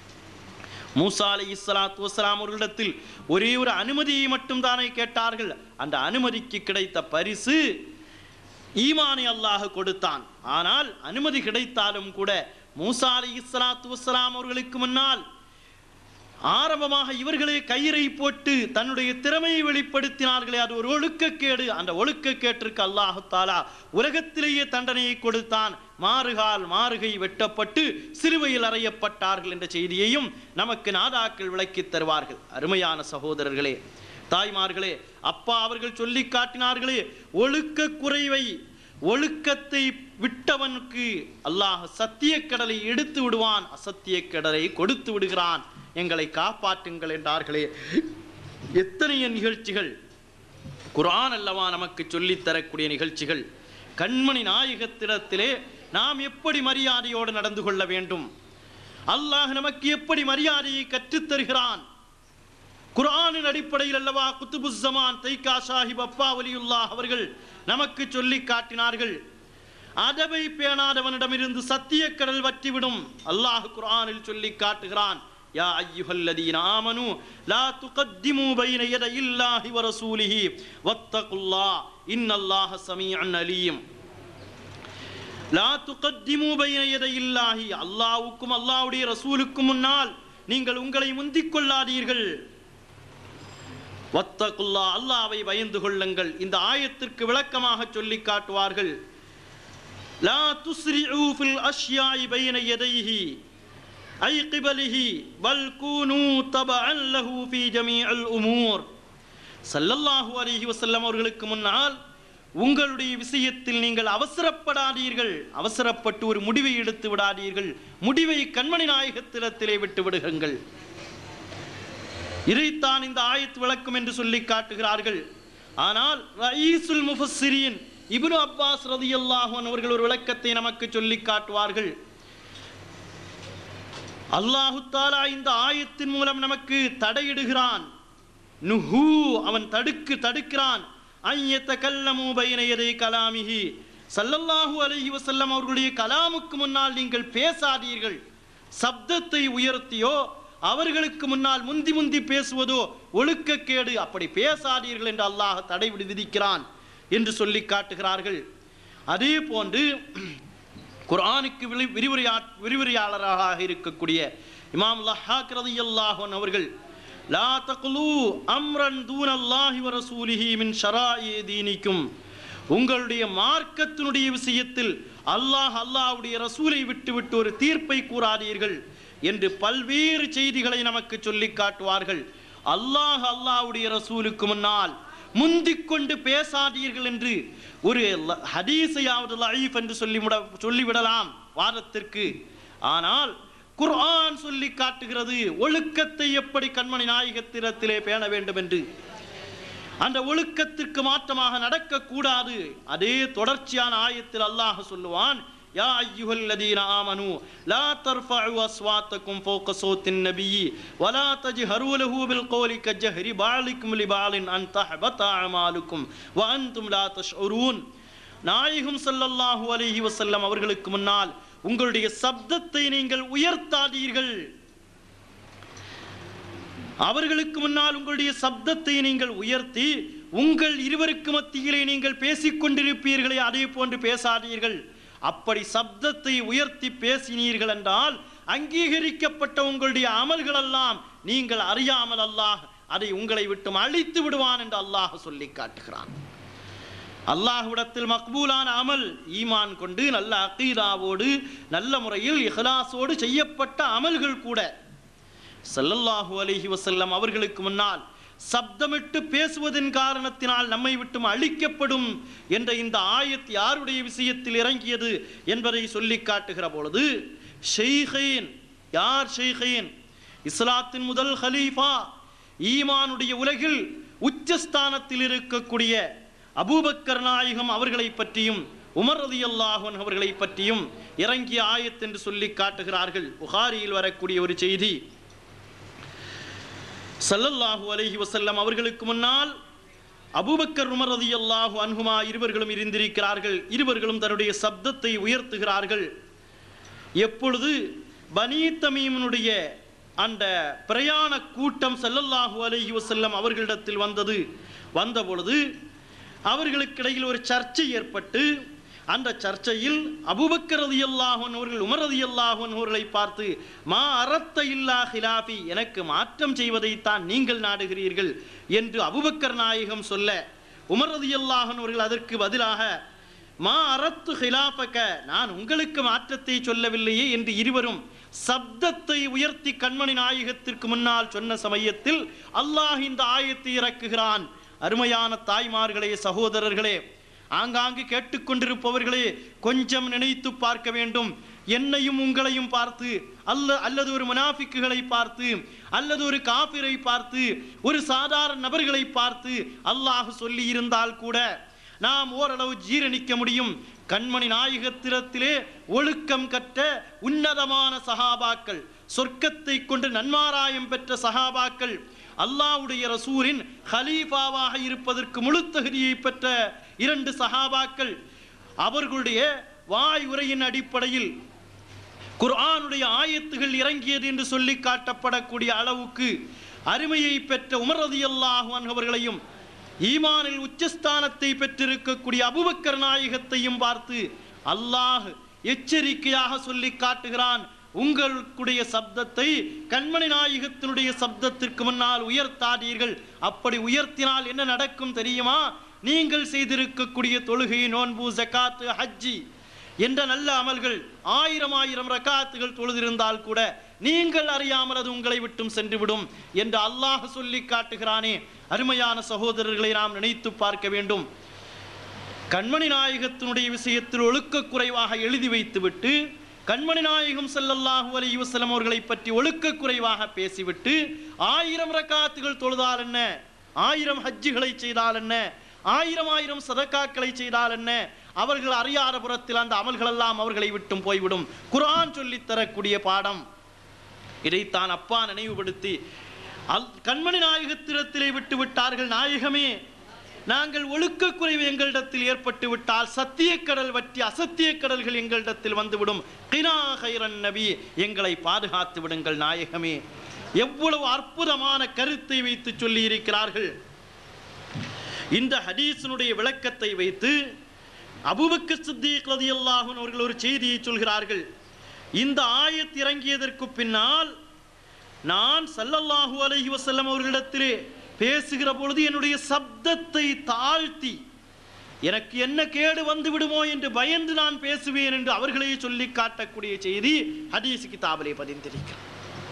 மூசா அலைஹிஸ்ஸலாத்து வஸ்ஸலாம் அவர்களிடத்தில் ஒரே ஒரு அனுமதியை மட்டும் தானே கேட்டார்கள். அந்த அனுமதிக்கு கிடைத்த பரிசு ஈமானை அல்லாஹ் கொடுத்தான். ஆனால் அனுமதி கிடைத்தாலும் கூட மூசா அலைஹிஸ்ஸலாத்து வஸ்ஸலாம் அவர்களுக்கு முன்னால் ஆரம்பமாக இவர்களே கயிறை போட்டு தன்னுடைய திறமையை வெளிப்படுத்தினார்களே, அது ஒரு ஒழுக்கக்கேடு. அந்த ஒழுக்கக்கேட்டிற்கு அல்லாஹ் தஆலா உலகத்திலேயே தண்டனையை கொடுத்தான். மாறுகால் மாறுகை வெட்டப்பட்டு சிலுவையில் அறையப்பட்டார்கள் என்ற செய்தியையும் நமக்கு நாதாக்கள் விளக்கி தருவார்கள். அருமையான சகோதரர்களே, தாய்மார்களே, அப்பா அவர்கள் சொல்லி காட்டினார்களே, ஒழுக்க குறைவை, ஒழுக்கத்தை விட்டவனுக்கு அல்லாஹ் சத்திய கடலை எடுத்து விடுவான், அசத்திய கடலை கொடுத்து விடுகிறான், எங்களை காப்பாற்றுங்கள் என்றார்களே. எத்தனைய நிகழ்ச்சிகள் குர்ஆன் அல்லவா நமக்கு சொல்லித்தரக்கூடிய நிகழ்ச்சிகள். கண்மணி நாயகத்திடத்திலே நாம் எப்படி மரியாதையோடு நடந்து கொள்ள வேண்டும், அல்லாஹ் நமக்கு எப்படி மரியாதையை கற்றுத்தருகிறான். குர்ஆனின் அடிப்படையில் அல்லவா குத்துபுஸ்ஸமான் தைக்கா சாஹிப் அப்பா வலியுல்லாஹ் அவர்கள் நமக்கு சொல்லி காட்டினார்கள். அதவை பேணாதவனிடமிருந்து சத்திய கடல் வற்றிவிடும். அல்லாஹ் குர்ஆனில் சொல்லி காட்டுகிறான், யா அய்யுஹல்லதீன ஆமனூ லா துகத்திமூ பைன யதையில்லாஹி வ ரசூலிஹி வத்தகுல்லாஹ் இன்னல்லாஹ ஸமீஉன் அலீம். லா துகத்திமூ பைன யதையில்லாஹி, அல்லாஹ்வுக்கும் அல்லாஹ்வுடைய ரசூலுக்கும் முன்னால் நீங்கள் உங்களை முந்திக் கொள்ளாதீர்கள். வத்தகுல்லாஹ், அல்லாஹ்வை பயந்து கொள்ளுங்கள். இந்த ஆயத்திற்கு விளக்கமாக சொல்லி காட்டுவார்கள், லா துஸ்ரிஉ ஃபில் அஷ்யாஇ பைன யதைஹி ஐ கிபலிஹி வல் கூனூ தபஅன் லஹு ஃபீ ஜமீஇல் உமூர். ஸல்லல்லாஹு அலைஹி வஸல்லம் அவர்களுக்கு முன்னால் உங்களுடைய விஷயத்தில் நீங்கள் அவசரப்படாதீர்கள், அவசரப்பட்டு ஒரு முடிவை எடுத்து விடாதீர்கள், முடிவை கண்மணி நாயகத்திடத்திலே விட்டு விடுங்கள். இதைத்தான் இந்த ஆயத் விளக்கும் என்று சொல்லி காட்டுகிறார்கள். ஆனால் ரயீசுல் முஃபஸ்ஸிரீன் இப்னு அப்பாஸ் ரலியல்லாஹு அன்ஹு அவர்கள் ஒரு விளக்கத்தை நமக்கு சொல்லி காட்டுவார்கள். அல்லாஹு தஆலா இந்த ஆயத்தின் மூலம் நமக்கு தடையிடுகிறான். நுஹூ, அவன் தடுக்கிறான். ஐயத்தகல்லமு பைன யதை கலாமிஹி, ஸல்லல்லாஹு அலைஹி வஸல்லம் அவர்களுடைய கலாமுக்கு முன்னால் நீங்கள் பேசாதீர்கள். சப்தத்தை உயர்த்தியோ அவர்களுக்கு முன்னால் முந்தி முந்தி பேசுவதோ ஒழுக்கக்கேடு, அப்படி பேசாதீர்கள் என்று அல்லாஹ் தடை விதிக்கிறான் என்று சொல்லி காட்டுகிறார்கள். அதே போன்று குர்ஆனுக்கு விரிவுரையாளராக இருக்கக்கூடிய இமாம் லஹாக் ரலியல்லாஹு அன்ஹு அவர்கள், லா தக்லூ அம்ரன் தூனல்லாஹி வ ரசூலிஹி மின் ஷராஇ தீனிக்கும், உங்களுடைய மார்க்கத்தினுடைய விஷயத்தில் அல்லாஹ்வுடைய ரசூலை விட்டு ஒரு தீர்ப்பை கூறாதீர்கள் என்று பல்வேறு செய்திகளை நமக்கு சொல்லி காட்டுவார்கள். அல்லாஹ்வுடைய ரசூலுக்கு முன்னால் முந்திக்கொண்டு பேசாதீர்கள் என்று ஒரு ஹதீஸையாவது லஈஃப் என்று சொல்லிவிடலாம் வாதத்திற்கு. ஆனால் குர்ஆன் சொல்லி காட்டுகிறது ஒழுக்கத்தை எப்படி கண்மணி நாயகத்திடத்திலே பேண வேண்டும் என்று. அந்த ஒழுக்கத்திற்கு மாற்றமாக நடக்கக்கூடாது. அதே தொடர்ச்சியான ஆயத்தில் அல்லாஹ் சொல்லுவான், யா அய்யுஹல்லதீன ஆமனூ லா தர்ஃபஉ அஸ்வாத்தகும் ஃபௌக ஸௌத்தின் நபிய்யி வலா தஜ்ஹரு லஹு பில் கௌலி கஜஹரி பாலிக்கும் லிபாலின் அன் தஹபத அமாலுக்கும் வ அன்தும் லா தஷ்உரூன். நாயகம் ஸல்லல்லாஹு அலைஹி வஸல்லம் அவர்களுக்கு முன்னால் உங்களுடைய சப்தத்தை நீங்கள் உயர்த்தாதீர்கள். அவர்களுக்கு முன்னால் உங்களுடைய சப்தத்தை நீங்கள் உயர்த்தி உங்கள் இருவருக்கு மத்தியிலே நீங்கள் பேசிக்கொண்டிருப்பீர்களே, அதே போன்று பேசாதீர்கள். அப்படி சப்தத்தை உயர்த்தி பேசினீர்கள் என்றால் அங்கீகரிக்கப்பட்ட உங்களுடைய அமல்கள் எல்லாம் நீங்கள் அறியாமல் அல்லாஹ் அதை உங்களை விட்டு அழித்து விடுவான் என்று அல்லாஹ் சொல்லி காட்டுகிறான். அல்லாஹ்விடத்தில் மக்பூலான அமல், ஈமான் கொண்டு நல்ல அகீதாவோடு நல்ல முறையில் இஹ்லாஸோடு செய்யப்பட்ட அமல்கள் கூட ஸல்லல்லாஹு அலைஹி வஸல்லம் அவர்களுக்கு முன்னால் சப்தமிட்டு பேசுவதன் காரணத்தினால் நம்மை விட்டும் அழிக்கப்படும் என்ற இந்த ஆயத் யாருடைய விஷயத்தில் இறங்கியது என்பதை சொல்லி காட்டுகிற பொழுது, ஷைഖைன், யார் ஷைഖைன்? இஸ்லாத்தின் முதல் ஹலீஃபா, ஈமானுடைய உலகில் உச்சஸ்தானத்தில் இருக்கக்கூடிய அபூபக்கர் நாயகம் அவர்களை பற்றியும் உமர் ரலியல்லாஹு அன்ஹு அவர்களை பற்றியும் இறங்கிய ஆயத் என்று சொல்லி காட்டுகிறார்கள். புகாரியில் வரக்கூடிய ஒரு செய்தி, ஸல்லல்லாஹு அலைஹி வஸல்லம் அவர்களுக்கு முன்னால் அபூபக்கர் உமர் ரலியல்லாஹு அன்ஹுமா இருவர்களும் இருந்திருக்கிறார்கள். இருவர்களும் தன்னுடைய சப்தத்தை உயர்த்துகிறார்கள். எப்பொழுது பனீ தமீமினுடைய அந்த பிரயாண கூட்டம் ஸல்லல்லாஹு அலைஹி வஸல்லம் அவர்களிடத்தில் வந்த பொழுது அவர்களுக்கிடையில் ஒரு சர்ச்சை ஏற்பட்டு, அந்த சர்ச்சையில் அபூபக்கர் ரலியல்லாஹு அன்ஹு அவர்கள் உமர் ரலியல்லாஹு அன்ஹு அவர்களை பார்த்து, மா அரத்த இல்லா ஹிலாஃபி, எனக்கு மாற்றம் செய்வதைத்தான் நீங்கள் நாடுகிறீர்கள் என்று அபூபக்கர் நாயகம் சொல்ல, உமர் ரலியல்லாஹு அன்ஹு அவர்கள் அதற்கு பதிலாக, மா அரத்து ஹிலாஃபக, நான் உங்களுக்கு மாற்றத்தை சொல்லவில்லையே என்று இருவரும் சப்தத்தை உயர்த்தி கண்மணி நாயகத்திற்கு முன்னால் சொன்ன சமயத்தில் அல்லாஹ் இந்த ஆயத்தை இறக்குகிறான். அருமையான தாய்மார்களே, சகோதரர்களே, ஆங்காங்கு கேட்டுக்கொண்டிருப்பவர்களே, கொஞ்சம் நினைத்து பார்க்க வேண்டும். என்னையும் உங்களையும் பார்த்து அல்லது ஒரு முனாஃபிக்குகளை பார்த்து அல்லது ஒரு காபிரை பார்த்து ஒரு சாதாரண நபர்களை பார்த்து அல்லாஹ் சொல்லி இருந்தால் கூட நாம் ஓரளவு ஜீரணிக்க முடியும். கண்மணி நாயகத்திரத்திலே ஒழுக்கம் கற்ற உன்னதமான சஹாபாக்கள், சொர்க்கத்தை கொண்டு நன்மாராயம் பெற்ற சஹாபாக்கள், அல்லாஹ்வுடைய ரசூலின் ஹலீஃபாவாக இருப்பதற்கு முழு தகுதியை பெற்ற 2 சஹாபாக்கள், அவர்களுடைய வாய் உரையின் அடிப்படையில் குர்ஆனுடைய ஆயத்துகள் இறங்கியது என்று சொல்லி காட்டப்படக்கூடிய அளவுக்கு அருமையை பெற்ற உமர் ரலியல்லாஹு அன்ஹு அவர்களையும் ஈமானில் உச்சஸ்தானத்தை பெற்றிருக்கக்கூடிய அபூபக்கர் நாயகத்தையும் பார்த்து அல்லாஹ் எச்சரிக்கையாக சொல்லி காட்டுகிறான், உங்களுடைய சப்தத்தை கண்மணி நாயகத்தினுடைய சப்தத்திற்கு முன்னால் உயர்த்தாதீர்கள். அப்படி உயர்த்தினால் என்ன நடக்கும் தெரியுமா? நீங்கள் செய்திருக்கக்கூடிய தொழுகை, நோன்பு, ஜகாத்து, ஹஜ்ஜி என்ற நல்ல அமல்கள் 1000 ரகாத்துகள் தொழுதிருந்தால் கூட நீங்கள் அறியாமல் அது உங்களை விட்டும் சென்றுவிடும் என்று அல்லாஹ் சொல்லி காட்டுகிறானே. அருமையான சகோதரர்களை நாம் நினைத்து பார்க்க வேண்டும். கண்மணி நாயகத்தினுடைய விஷயத்தில் ஒழுக்க குறைவாக எழுதி வைத்துவிட்டு, கண்மணி நாயகம் ஸல்லல்லாஹு அலைஹி வஸல்லம் அவர்களை பற்றி ஒழுக்க குறைவாக பேசிவிட்டு, 1000 ரகாத்துகள் தொழுதால் என்ன, 1000 ஹஜ்ஜுகளை செய்தால் என்ன, 1000 சதகாக்களை செய்தால் என்ன, அவர்கள் அறியாத புறத்தில் அந்த அமல்கள் எல்லாம் அவர்களை விட்டும் போய்விடும். குர்ஆன் சொல்லித் தரக்கூடிய பாடம். இதைத்தான் அப்பா நினைவுபடுத்தி கண்மணி நாயகத்திடத்திலே விட்டு விட்டார்கள். நாயகமே, நாங்கள் ஒழுக்க குறைவு எங்களிடத்தில் ஏற்பட்டு விட்டால் சத்தியக்கடல் வற்றி அசத்திய கடல்கள் எங்களிடத்தில் வந்துவிடும். கினா கைரன் நபி, எங்களை பாதுகாத்து விடுங்கள் நாயகமே. எவ்வளவு அற்புதமான கருத்தை வைத்து சொல்லி இருக்கிறார்கள். இந்த ஹதீஸினுடைய விளக்கத்தை வைத்து அபூபக்கர் சித்தீக் ரலியல்லாஹு அன்ஹு அவர்கள் ஒரு செய்தியை சொல்கிறார்கள். இந்த ஆயத் இறங்கியதற்கு பின்னால் நான் ஸல்லல்லாஹு அலைஹி வஸல்லம் அவர்களிடத்திலே பேசுகிற பொழுது என்னுடைய சப்தத்தை தாழ்த்தி எனக்கு என்ன கேடு வந்து விடுமோ என்று பயந்து நான் பேசுவேன் என்று அவர்களே சொல்லி காட்டக்கூடிய செய்தி ஹதீஸ் கிதாபிலே பதிந்திருக்கிறது.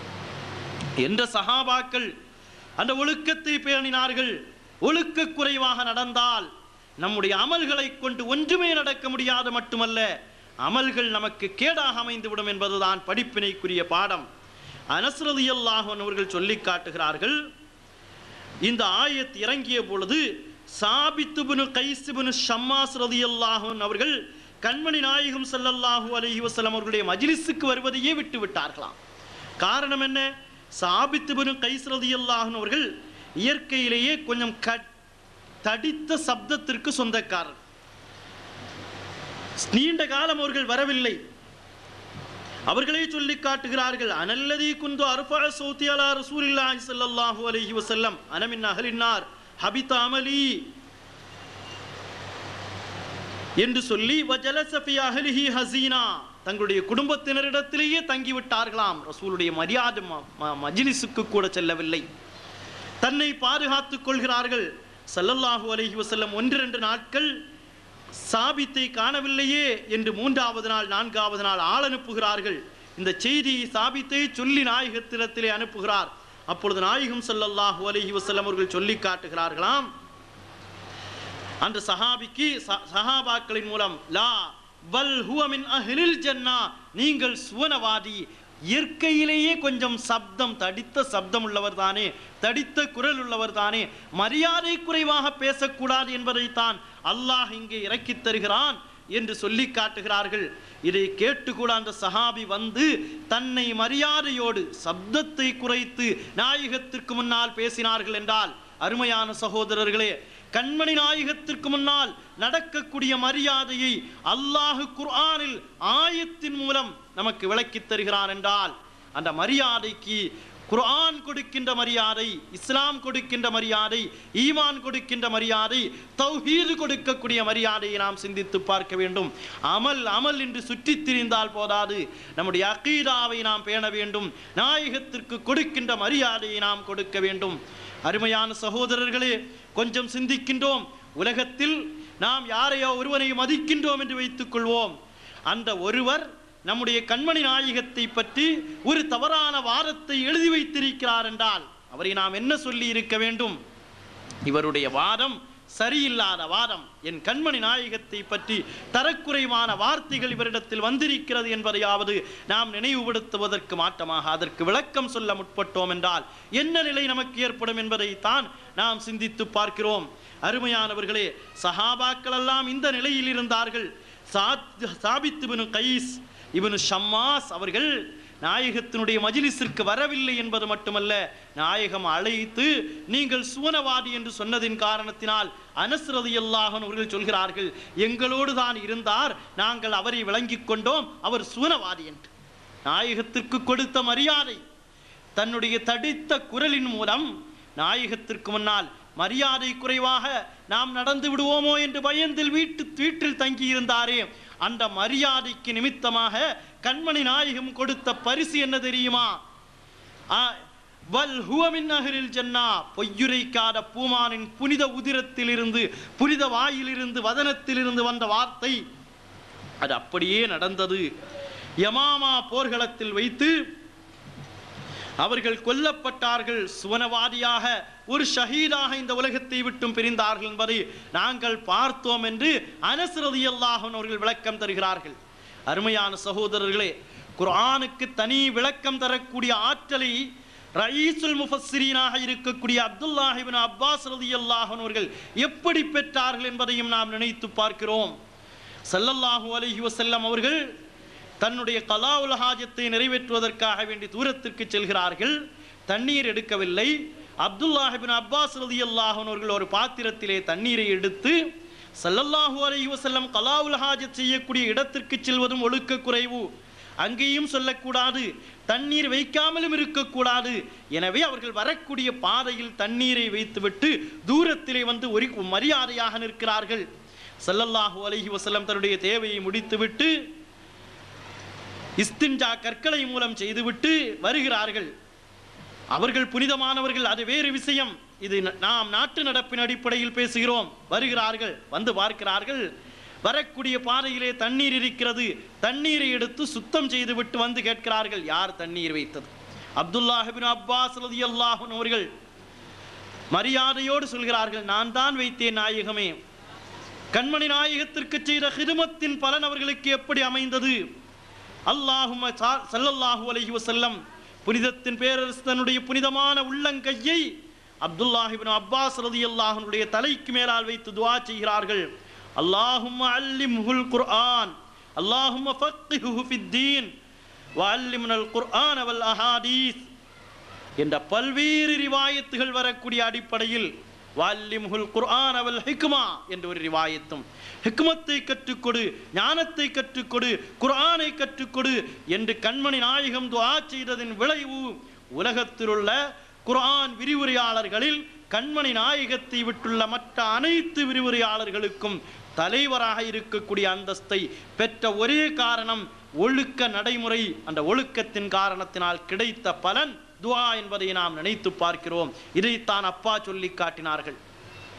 என்ற சஹாபாக்கள் அந்த ஒழுக்கத்தை பேணினார்கள். ஒழுக்க குறைவாக நடந்தால் நம்முடைய அமல்களை கொண்டு ஒன்றுமே நடக்க முடியாது, மட்டுமல்ல அமல்கள் நமக்கு கேடாக அமைந்துவிடும் என்பதுதான் படிப்பினைக்குரிய பாடம். அனஸ் ரலியல்லாஹு அன்ஹு அவர்கள் சொல்லி காட்டுகிறார்கள், இந்த ஆயத் இறங்கிய பொழுது சாபித் இப்னு கைஸ் இப்னு ஷம்மாஸ் ரலியல்லாஹு அன்ஹு அவர்கள் கண்மணி நாயகம் ஸல்லல்லாஹு அலைஹி வஸல்லம் அவர்களுடைய மஜ்லிஸுக்கு வருவதையே விட்டு விட்டார்களாம். காரணம் என்ன? சாபித் இப்னு கைஸ் ரலியல்லாஹு அன்ஹு அவர்கள் இயற்கையிலேயே கொஞ்சம் தடித்த சப்தத்திற்கு சொந்தக்காரர். நீண்ட காலம் அவர்கள் வரவில்லை. அவர்களே சொல்லி காட்டுகிறார்கள், அனல்லதி குந்து அர்ஃபஅ சௌதி அலா ரசூலில்லாஹி ஸல்லல்லாஹு அலைஹி வஸல்லம் அன மின் அஹ்லின் நார் ஹபித அமலி என்று சொல்லி வஜலஸ ஃபி அஹ்லிஹி ஹஸீனா, தங்களுடைய குடும்பத்தினரிடத்திலேயே தங்கிவிட்டார்களாம். ரசூலுடைய மரியாதை மஜ்லிஸுக்கு கூட செல்லவில்லை. தன்னை பாதுகாத்துக் கொள்கிறார்கள். ஸல்லல்லாஹு அலைஹி வஸல்லம் 1-2 நாட்கள் சாபித்தை காணவில்லையே என்று 3வது நாள் 4வது நாள் ஆள் அனுப்புகிறார்கள். இந்த செய்தியை சாபித்தை சொல்லி நாயகத்திடத்திலே அனுப்புகிறார். அப்பொழுது நாயகம் ஸல்லல்லாஹு அலைஹி வஸல்லம் அவர்கள் சொல்லி காட்டுகிறார்களாம், அந்த சஹாபிக்கு சஹாபாக்களின் மூலம், லா வல் ஹுவ மின் அஹ்லில் ஜன்னா, நீங்கள் சுவனவாதி. இயற்கையிலேயே கொஞ்சம் சப்தம், தடித்த சப்தம் உள்ளவர் தானே, தடித்த குரல் உள்ளவர் தானே, மரியாதை குறைவாக பேசக்கூடாது என்பதைத்தான் அல்லாஹ் இங்கே இறக்கி தருகிறான் என்று சொல்லி காட்டுகிறார்கள். இதை கேட்டுக்கூட அந்த சஹாபி வந்து தன்னை மரியாதையோடு சப்தத்தை குறைத்து நாயகத்திற்கு முன்னால் பேசினார்கள் என்றால், அருமையான சகோதரர்களே, கண்மணி நாயகத்திற்கு முன்னால் நடக்கக்கூடிய மரியாதையை அல்லாஹ் குர்ஆனில் ஆயத்தின் மூலம் நமக்கு விளக்கி தருகிறான் என்றால், அந்த மரியாதைக்கு குர்ஆன் கொடுக்கின்ற மரியாதை, இஸ்லாம் கொடுக்கின்ற மரியாதை, ஈமான் கொடுக்கின்ற மரியாதை, தௌஹீது கொடுக்கக்கூடிய மரியாதையை நாம் சிந்தித்து பார்க்க வேண்டும். அமல் அமல் என்று சுற்றி திரிந்தால் போதாது, நம்முடைய அகீதாவை நாம் பேண வேண்டும். நாயகத்திற்கு கொடுக்கின்ற மரியாதையை நாம் கொடுக்க வேண்டும். அருமையான சகோதரர்களே, கொஞ்சம் சிந்திக்கின்றோம். உலகத்தில் நாம் யாரையோ ஒருவரை மதிக்கின்றோம் என்று வைத்துக் கொள்வோம். அந்த ஒருவர் நம்முடைய கண்மணி நாயகத்தை பற்றி ஒரு தவறான வாதத்தை எழுதி வைத்திருக்கிறார் என்றால் அவரை நாம் என்ன சொல்லி இருக்க வேண்டும்? இவருடைய வாதம் சரியில்லாத வாதம், என் கண்மணி நாயகத்தை பற்றி தரக்குறைவான வார்த்தைகள் இவரிடத்தில் வந்திருக்கிறது என்பதையாவது நாம் நினைவுபடுத்துவதற்கு மாற்றமாக அதற்கு விளக்கம் சொல்ல முற்பட்டோம் என்றால் என்ன நிலை நமக்கு ஏற்படும் என்பதைத்தான் நாம் சிந்தித்து பார்க்கிறோம். அருமையானவர்களே, சஹாபாக்கள் எல்லாம் இந்த நிலையில் இருந்தார்கள். சாபித் இப்னு கைஸ் இப்னு ஷம்மாஸ் அவர்கள் நாயகத்தினுடைய மஜ்லிஸிற்கு வரவில்லை என்பது மட்டுமல்ல, நாயகம் அழைத்து நீங்கள் சுவனவாதி என்று சொன்னதின் காரணத்தினால் அனஸ் ரலியல்லாஹு அன்ஹு அவர்கள் சொல்கிறார்கள், எங்களோடு தான் இருந்தார், நாங்கள் அவரை விளங்கிக் கொண்டோம், அவர் சுவனவாதி என்று. நாயகத்திற்கு கொடுத்த மரியாதை, தன்னுடைய தடித்த குரலின் மூலம் நாயகத்திற்கு முன்னால் மரியாதை குறைவாக நாம் நடந்து விடுவோமோ என்று பயந்தில் வீட்டில் தங்கி இருந்தாரே, அந்த மரியாதைக்கு நிமித்தமாக கண்மணி நாயகம் கொடுத்த பரிசு என்ன தெரியுமா? வல் ஹுவ மின் அஹ்லில் ஜன்னா, பொய்யுரைக்காத பூமானின் புனித உதிரத்திலிருந்து, புனித வாயிலிருந்து, வதனத்திலிருந்து வந்த வார்த்தை அது அப்படியே நடந்தது. யமாமா போர்க்களத்தில் வைத்து அவர்கள் கொல்லப்பட்டார்கள். சுவனவாதியாக ஒரு ஷஹீதாக இந்த உலகத்தை விட்டும் பிரிந்தார்கள் என்பதை நாங்கள் பார்த்தோம் என்று அனஸ் ரலியல்லாஹு அன்ஹு அவர்கள் விளக்கம் தருகிறார்கள். அருமையான சகோதரர்களே, குர்ஆனுக்கு தனி விளக்கம் தரக்கூடிய ஆற்றலை ரயீசுல் முஃபஸ்ஸிரீனாக இருக்கக்கூடிய அப்துல்லாஹ் இப்னு அப்பாஸ் ரலியல்லாஹு அன்ஹு அவர்கள் எப்படி பெற்றார்கள் என்பதையும் நாம் நினைத்து பார்க்கிறோம். ஸல்லல்லாஹு அலைஹி வஸல்லம் அவர்கள் தன்னுடைய கலாவுல் ஹாஜத்தை நிறைவேற்றுவதற்காக வேண்டி தூரத்திற்கு செல்கிறார்கள். தண்ணீர் எடுக்கவில்லை. அப்துல்லாஹ் இப்னு அப்பாஸ் ரலியல்லாஹு அன்ஹு அவர்கள் ஒரு பாத்திரத்திலே தண்ணீரை எடுத்து ஸல்லல்லாஹு அலைஹி வஸல்லம் கலாவுல் ஹாஜத் செய்யக்கூடிய இடத்திற்கு செல்வதும் ஒழுக்க குறைவு, அங்கேயும் சொல்லக்கூடாது, தண்ணீர் வைக்காமலும் இருக்கக்கூடாது. எனவே அவர்கள் வரக்கூடிய பாதையில் தண்ணீரை வைத்துவிட்டு தூரத்திலே வந்து ஒரு மரியாதையாக நிற்கிறார்கள். ஸல்லல்லாஹு அலைஹி வஸல்லம் தன்னுடைய தேவையை முடித்துவிட்டு இஸ்தின்ஜா கற்களை மூலம் செய்துவிட்டு வருகிறார்கள். அவர்கள் புனிதமானவர்கள், அது வேறு விஷயம். இது நாம் நாட்டு நடப்பின் அடிப்படையில் பேசுகிறோம். வருகிறார்கள், வந்து பார்க்கிறார்கள், வரக்கூடிய பாதையிலே தண்ணீர் இருக்கிறது. தண்ணீரை எடுத்து சுத்தம் செய்துவிட்டு வந்து கேட்கிறார்கள், யார் தண்ணீர் வைத்தது? அப்துல்லாஹ் இப்னு அப்பாஸ் ரலியல்லாஹு அன்ஹு அவர்கள் மரியாதையோடு சொல்கிறார்கள், நான் தான் வைத்தேன் நாயகமே. கண்மணி நாயகத்திற்கு செய்த ஹிதுமத்தின் பலன் அவர்களுக்கு எப்படி அமைந்தது? அல்லாஹும்ம ஸல்லல்லாஹு அலைஹி வஸல்லம் புனிதத்தின் பேரரசு தன்னுடைய புனிதமான உள்ளங்கையை அப்துல்லாஹ் இப்னு அப்பாஸ் ரலியல்லாஹு அன்ஹுடைய தலைக்கு மேலால் வைத்து துஆ செய்கிறார்கள். அல்லாஹும்ம அல்லிம்ஹுல் குர்ஆன், அல்லாஹும்ம ஃபக்ஹுஹு ஃபித்தீன் வ அல்லிம்னல் குர்ஆன வல் அஹாதீஸ் என்ற பல்வேறு ரிவாயத்துகள் வரக்கூடிய அடிப்படையில் வல்லிம்ஹுல் குர்ஆன வல் ஹிக்மா என்ற ஒரு ரிவாயத்தும், ஹிக்மத்தை கற்றுக்கொடு, ஞானத்தை கற்றுக்கொடு, குர்ஆனை கற்றுக்கொடு என்று கண்மணி நாயகம் துஆ செய்ததின் விளைவு உலகத்தில் உள்ள குர்ஆன் விரிவுரையாளர்களில் கண்மணி நாயகத்தை விட்டுள்ள மற்ற அனைத்து விரிவுரையாளர்களுக்கும் தலைவராக இருக்கக்கூடிய அந்தஸ்தை பெற்ற ஒரே காரணம் ஒழுக்க நடைமுறை. அந்த ஒழுக்கத்தின் காரணத்தினால் கிடைத்த பலன் துஆ என்பதை நாம் நினைத்து பார்க்கிறோம். இதைத்தான் அப்பா சொல்லி காட்டினார்கள்.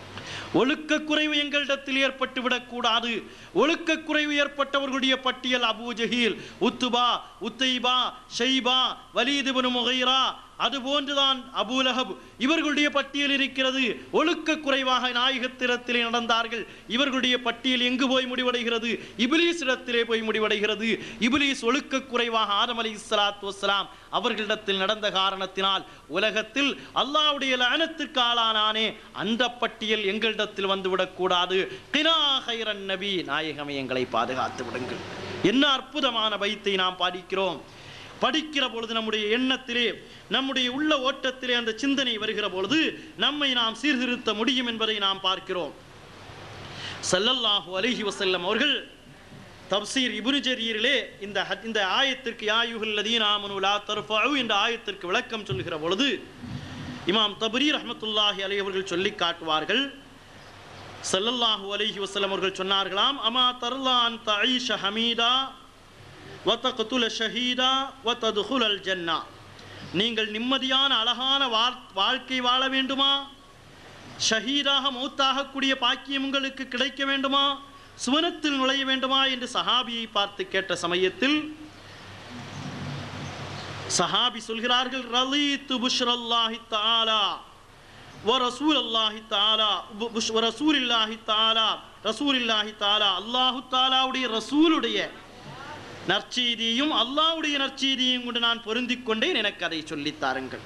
ஒழுக்க குறைவு எங்களிடத்தில் ஏற்பட்டு விடக்கூடாது. ஒழுக்க குறைவு ஏற்பட்டவர்களுடைய பட்டியல் Abu Jahl, Utba, Utaiba, Shaiba, Walid ibn Mughira, அதுபோன்றுதான் அபூ லஹப், இவர்களுடைய பட்டியல் இருக்கிறது. ஒழுக்க குறைவாக நாயகத்திடத்திலே நடந்தார்கள். இவர்களுடைய பட்டியல் எங்கு போய் முடிவடைகிறது? இப்லீஸ் இடத்திலே போய் முடிவடைகிறது. இப்லீஸ் ஒழுக்க குறைவாக ஆதம் அலைஹிஸ்ஸலாத்து வஸ்ஸலாம் அவர்களிடத்தில் நடந்த காரணத்தினால் உலகத்தில் அல்லாஹ்வுடைய லஅனத்துக்கு ஆளானானே, அந்த பட்டியல் எங்களிடத்தில் வந்துவிடக்கூடாது. கினா கைரன் நபி, நாயகமே எங்களை பாதுகாத்து விடுங்கள். என்ன அற்புதமான பைத்தை நாம் படிக்கிற பொழுது நம்முடைய எண்ணத்திலே, நம்முடைய உள்ள ஓட்டத்திலே அந்த சிந்தனை வருகிற பொழுது நம்மை நாம் சீர்திருத்த முடியும் என்பதை நாம் பார்க்கிறோம். ஸல்லல்லாஹு அலைஹி வஸல்லம் அவர்கள் தப்சீர் இப்னு ஜரீரிலே இந்த ஆயத்திற்கு யா அய்யுஹல்லதீன ஆமனூ லா தர்ஃபஉ என்ற ஆயத்திற்கு விளக்கம் சொல்லுகிற பொழுது இமாம் தபரி ரஹ்மத்துல்லாஹி அலைஹி அவர்கள் சொல்லி காட்டுவார்கள். ஸல்லல்லாஹு அலைஹி வஸல்லம் அவர்கள் சொன்னார்களாம், அமா தர்லா அன் தஈஷ ஹமீதா வதக்துல ஷஹீதா வததுகுலல் ஜன்னா, நீங்கள் நிம்மதியான அழகான வாழ்க்கை வாழ வேண்டுமா, ஷஹீதாக மௌத்தாகக்கூடிய பாக்கியம் உங்களுக்கு கிடைக்க வேண்டுமா, சுவனத்தில் நுழைய வேண்டுமா என்று சஹாபியை பார்த்து கேட்ட சமயத்தில் சஹாபி சொல்கிறார்கள், ரலீது புஷ்ரல்லாஹி தஆலா வ ரசூலுல்லாஹி தஆலா வ ரசூலில்லாஹி தஆலா ரசூலில்லாஹி தஆலா, அல்லாஹு தஆலாவுடைய ரசூலுடைய நற்செய்தியையும் அல்லாஹ்வுடைய நற்செய்தியையும் கொண்டு நான் பொருந்திக் கொண்டேன், எனக்கு அதை சொல்லித்தாருங்கள்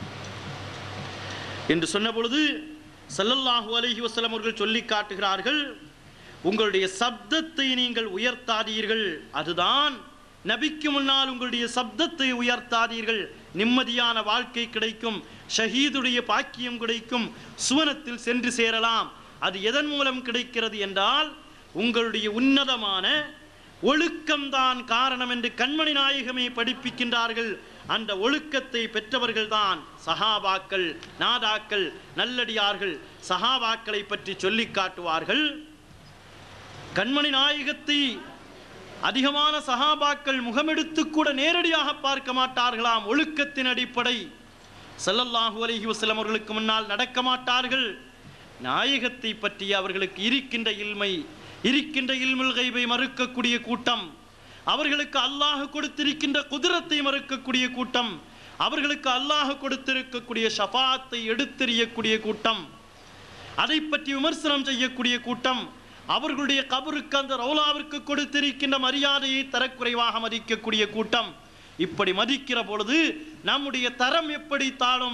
என்று சொன்ன பொழுது ஸல்லல்லாஹு அலைஹி வஸல்லம் அவர்கள் சொல்லி காட்டுகிறார்கள், உங்களுடைய சப்தத்தை நீங்கள் உயர்த்தாதீர்கள், அதுதான் நபிக்கு முன்னால் உங்களுடைய சப்தத்தை உயர்த்தாதீர்கள், நிம்மதியான வாழ்க்கை கிடைக்கும், ஷஹீதுடைய பாக்கியம் கிடைக்கும், சுவனத்தில் சென்று சேரலாம். அது எதன் மூலம் கிடைக்கிறது என்றால் உங்களுடைய உன்னதமான ஒழுக்கம்தான் காரணம் என்று கண்மணி நாயகமே படிப்பிக்கின்றார்கள். அந்த ஒழுக்கத்தை பெற்றவர்கள் தான் சஹாபாக்கள், நாதாக்கள், நல்லடியார்கள். சஹாபாக்களை பற்றி சொல்லி காட்டுவார்கள், கண்மணி நாயகத்தை அதிகமான சஹாபாக்கள் முகமெடுத்து கூட நேரடியாக பார்க்க மாட்டார்களாம். ஒழுக்கத்தின் அடிப்படை ஸல்லல்லாஹு அலைஹி வஸல்லம் அவர்களுக்கு முன்னால் நடக்க மாட்டார்கள். நாயகத்தை பற்றி அவர்களுக்கு இருக்கின்ற இல்முல் கைபை மறுக்கக்கூடிய கூட்டம், அவர்களுக்கு அல்லாஹ் கொடுத்திருக்கின்ற குதிரத்தை மறுக்கக்கூடிய கூட்டம், அவர்களுக்கு அல்லாஹ் கொடுத்திருக்கக்கூடிய ஷஃபாத்தை எடுத்தெறியக்கூடிய கூட்டம், அதை பற்றி விமர்சனம் செய்யக்கூடிய கூட்டம், அவர்களுடைய கபருக்கு அந்த ரவுலாவிற்கு கொடுத்திருக்கின்ற மரியாதையை தரக்குறைவாக மதிக்கக்கூடிய கூட்டம். இப்படி மதிக்கிற பொழுது நம்முடைய தரம் எப்படி தாழும்?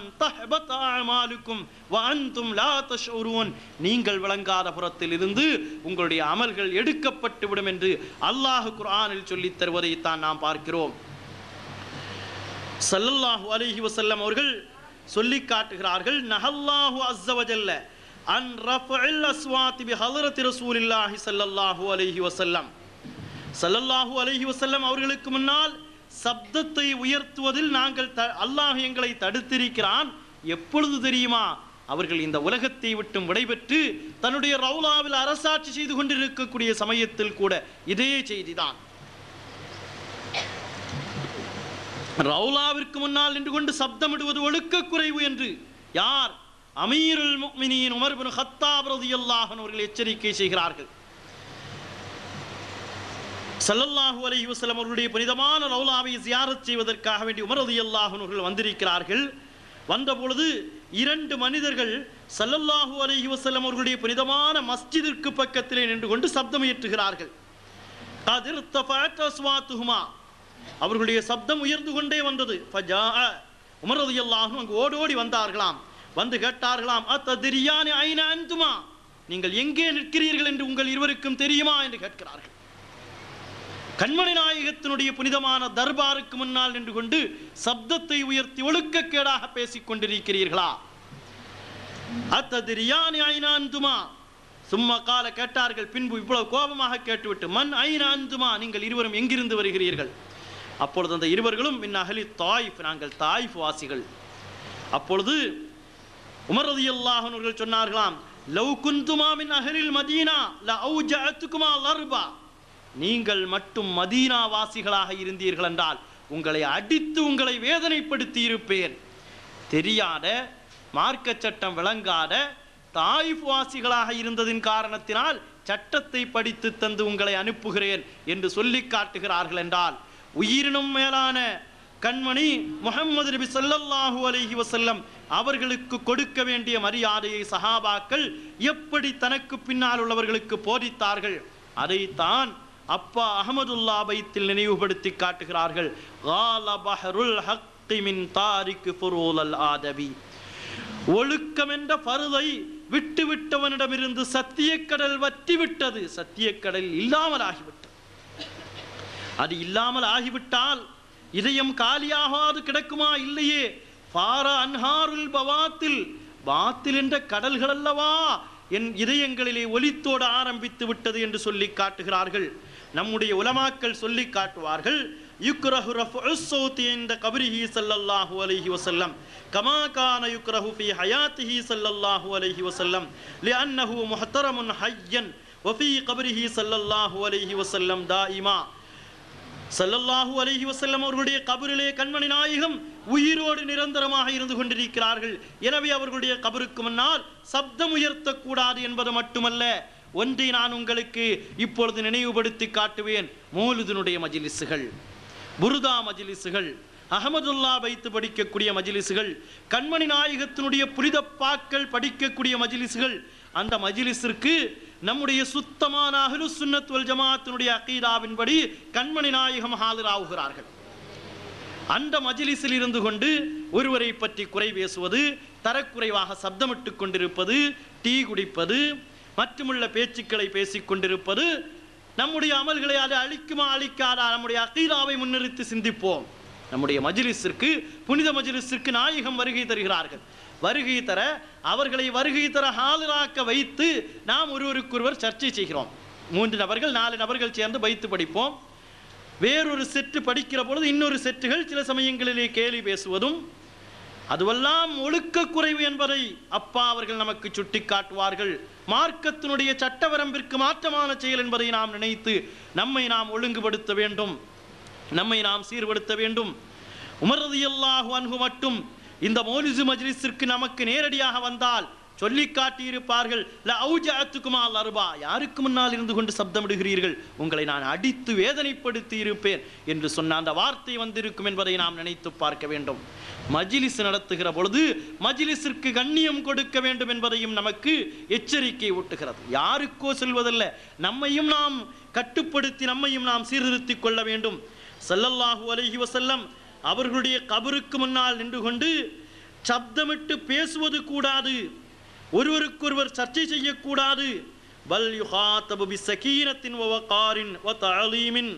நீங்கள் விளங்காத புறத்தில் இருந்து உங்களுடைய அமல்கள் எடுக்கப்பட்டு விடும் என்று அல்லாஹ் குர்ஆனில் சொல்லித் தருவதைத்தான் நாம் பார்க்கிறோம். ஸல்லல்லாஹு அலைஹி வஸல்லம் அவர்கள் சொல்லி காட்டுகிறார்கள், நஹல்லாஹு அஸ்ஸ வஜல்ல அன் ரஃபஇல் அஸ்வாதி பிஹலரத்தி ரசூலில்லாஹி ஸல்லல்லாஹு அலைஹி வஸல்லம். ஸல்லல்லாஹு அலைஹி வஸல்லம் அவர்களுக்கு முன்னால் சப்தத்தை உயர்த்துவதில் அல்லாஹ் எங்களை தடுத்திருக்கிறான். எப்பொழுது தெரியுமா? அவர்கள் இந்த உலகத்தை விட்டும் விடைபெற்று தன்னுடைய ரவுலாவில் அரசாட்சி செய்து கொண்டிருக்கக்கூடிய சமயத்தில் கூட இதே செய்திதான். ரவுலாவிற்கு முன்னால் நின்று கொண்டு சப்தமிடுவது ஒழுக்க குறைவு என்று யார்? அமீருல் முஃமினீன் உமர் இப்னு கத்தாப் ரலியல்லாஹு அன்ஹு அவர்கள் எச்சரிக்கை செய்கிறார்கள். ஸல்லல்லாஹு அலைஹி வஸல்லம் அவர்களுடைய புனிதமான ரவுலாவை ஜியாரத் செய்வதற்காக வேண்டி உமர் ரலியல்லாஹு அன்ஹு அவர்கள் வந்திருக்கிறார்கள். வந்தபொழுது இரண்டு மனிதர்கள் ஸல்லல்லாஹு அலைஹி வஸல்லம் அவர்களுடைய புனிதமான மஸ்ஜிதிற்கு பக்கத்திலே நின்று கொண்டு சப்தம் இயற்றுகிறார்கள். கதிர்தஃபஅத் அஸ்வாத்துஹுமா, அவர்களுடைய சப்தம் உயர்ந்து கொண்டே வந்தது. ஃபஜாஅ உமர் ரலியல்லாஹு அன்ஹு அங்கு ஓடோடி வந்தார்களாம். வந்து கேட்டார்களாம், அத்தத்ரியானி ஐன அன்துமா, நீங்கள் எங்கே நிற்கிறீர்கள் என்று உங்கள் இருவருக்கும் தெரியுமா என்று கேட்கிறார்கள். கண்மணி நாயகத்தினுடைய புனிதமான தர்பாருக்கு முன்னால் நின்று கொண்டு சப்தத்தை உயர்த்தி ஒழுக்கக்கேடாக பேசிக் கொண்டிருக்கிறீர்களா? அத்தத்ரியானி ஐன அன்துமா, சும்மா கால கேட்டார்கள். பின்பு இவ்வளவு கோபமாக கேட்டுவிட்டு, மன் ஐன அன்துமா, நீங்கள் இருவரும் எங்கிருந்து வருகிறீர்கள்? அப்பொழுது அந்த இருவர்களும் மின் அஹ்லி தாயிஃப், நாங்கள் தாயிஃப் வாசிகள். அப்பொழுது உமர் ரலியல்லாஹு அன்ஹு அவர்கள் சொன்னார்களாம், லவ் குந்துமா மின் அஹ்லில் மதீனா லஅௌஜஅத்துகுமா லர்பா, நீங்கள் மட்டும் மதீனா வாசிகளாக இருந்தீர்கள் என்றால் உங்களை அடித்து உங்களை வேதனைப்படுத்தி இருப்பேன். தெரியாத, மார்க்க சட்டம் விளங்காத, தாயிஃப் வாசிகளாக இருந்ததின் காரணத்தினால் சட்டத்தை படித்து தந்து உங்களை அனுப்புகிறேன் என்று சொல்லி காட்டுகிறார்கள் என்றால், உயிரினும் மேலான கண்மணி முஹம்மது நபி ஸல்லல்லாஹு அலைஹி வஸல்லம் அவர்களுக்கு கொடுக்க வேண்டிய மரியாதையை சஹாபாக்கள் எப்படி தனக்கு பின்னால் உள்ளவர்களுக்கு போதித்தார்கள், அதைத்தான் அப்பா அஹமதுல்லா பைத்தில் நினைவுபடுத்தி காட்டுகிறார்கள். ஒழுக்கம் என்ற பருதை விட்டுவிட்டவனிடமிருந்து சத்தியக்கடல் வற்றிவிட்டது. சத்தியக்கடல் இல்லாமல் ஆகிவிட்டது. அது இல்லாமல் ஆகிவிட்டால் இதயம் காலியாகாது கிடக்குமா? இல்லையே. ஃபாரா அன்ஹாருல் பவாத்தில், பாத்தில் என்ற கடல்கள் அல்லவா என் இதயங்களிலே ஒலித்தோட ஆரம்பித்து விட்டது என்று சொல்லி காட்டுகிறார்கள். நம்முடைய உலமாக்கள் சொல்லி காட்டுவார்கள், யுக்ரஹு ரஃபுஸ் ஸௌதி இன்த கப்ரிஹி ஸல்லல்லாஹு அலைஹி வஸல்லம் கமா கான யுக்ரஹு ஃபீ ஹயாத்திஹி ஸல்லல்லாஹு அலைஹி வஸல்லம் லிஅன்னஹு முஹ்தரமுன் ஹய்யன் வ ஃபீ கப்ரிஹி ஸல்லல்லாஹு அலைஹி வஸல்லம் தாயிமா. ஸல்லல்லாஹு அலைஹி வஸல்லம் அவர்களுடைய கபரிலே கண்மணி நாயகம் உயிரோடு நிரந்தரமாக இருந்து கொண்டிருக்கிறார்கள். எனவே அவர்களுடைய கபருக்கு முன்னால் சப்தம் உயர்த்தக்கூடாது என்பது மட்டுமல்ல, ஒன்றை நான் உங்களுக்கு இப்பொழுது நினைவுபடுத்தி காட்டுவேன். மௌலிதினுடைய மஜ்லிஸ்கள், புருதா மஜ்லிஸ்கள், அஹமதுல்லா வைத்து படிக்கக்கூடிய மஜ்லிஸ்கள், கண்மணி நாயகத்தினுடைய புனித பாக்கள் படிக்கக்கூடிய மஜ்லிஸ்கள், அந்த மஜ்லிஸிற்கு நம்முடைய சுத்தமான அஹ்லுஸ் சுன்னத் வல் ஜமாஅத்தினுடைய அகீதாவின்படி கண்மணி நாயகம் ஆஜராகுகிறார்கள். அந்த மஜ்லிஸில் இருந்து கொண்டு ஒருவரை பற்றி குறை பேசுவது, தரக்குறைவாக சப்தமிட்டு கொண்டிருப்பது, டீ குடிப்பது, மற்றுமுள்ள பேச்சுக்களை பேசிக் கொண்டிருப்பது நம்முடைய அமல்களை அது அழிக்குமா அழிக்காதா? நம்முடைய அகீதாவை முன்னிறுத்தி சிந்திப்போம். நம்முடைய மஜ்லிஸிற்கு, புனித மஜ்லிஸிற்கு நாயகம் வருகை தருகிறார்கள். வருகை தர அவர்களை வருகை தர ஆஜராக்க வைத்து நாம் ஒருவருக்கொருவர் சர்ச்சை செய்கிறோம். 3 நபர்கள் 4 நபர்கள் சேர்ந்து வைத்து படிப்போம். வேறொரு செட்டு படிக்கிற பொழுது இன்னொரு செட்டுகள் சில சமயங்களிலே கேலி பேசுவதும், அதுவெல்லாம் ஒழுக்க குறைவு என்பதை அப்பா அவர்கள் நமக்கு சுட்டி காட்டுவார்கள். மார்க்கத்தினுடைய சட்ட வரம்பிற்கு மாற்றமான செயல் என்பதை நாம் நினைத்து நம்மை நாம் ஒழுங்குபடுத்த வேண்டும், நம்மை நாம் சீர்படுத்த வேண்டும். உமர் ரலியல்லாஹு அன்ஹு மட்டும் இந்த மௌலிது மஜ்லிஸிற்கு நமக்கு நேரடியாக வந்தால் சொல்லி காட்டியிருப்பார்கள், யாருக்கு முன்னால் இருந்து கொண்டு சப்தமிடுகிறீர்கள், உங்களை நான் அடித்து வேதனைப்படுத்தி இருப்பேன் என்று சொன்ன அந்த வார்த்தை வந்திருக்கும் என்பதை நாம் நினைத்து பார்க்க வேண்டும். மஜ்லிஸ் நடத்துகிற பொழுது மஜ்லிஸிற்கு கண்ணியம் கொடுக்க வேண்டும் என்பதையும் நமக்கு எச்சரிக்கை ஊட்டுகிறது. யாருக்கோ செல்வதல்ல, நம்மையும் நாம் கட்டுப்படுத்தி நம்மையும் நாம் சீர்திருத்திக் கொள்ள வேண்டும். ஸல்லல்லாஹு அலைஹி வஸல்லம் அவர்களுடைய கபருக்கு முன்னால் நின்று கொண்டு சப்தமிட்டு பேசுவது கூடாது, ஒருவருக்கொருவர் சர்ச்சை செய்யக்கூடாது. பல் யுஹாதபு பிஸகீனத்தின் வ வகாரின் வ தஅலீமின்,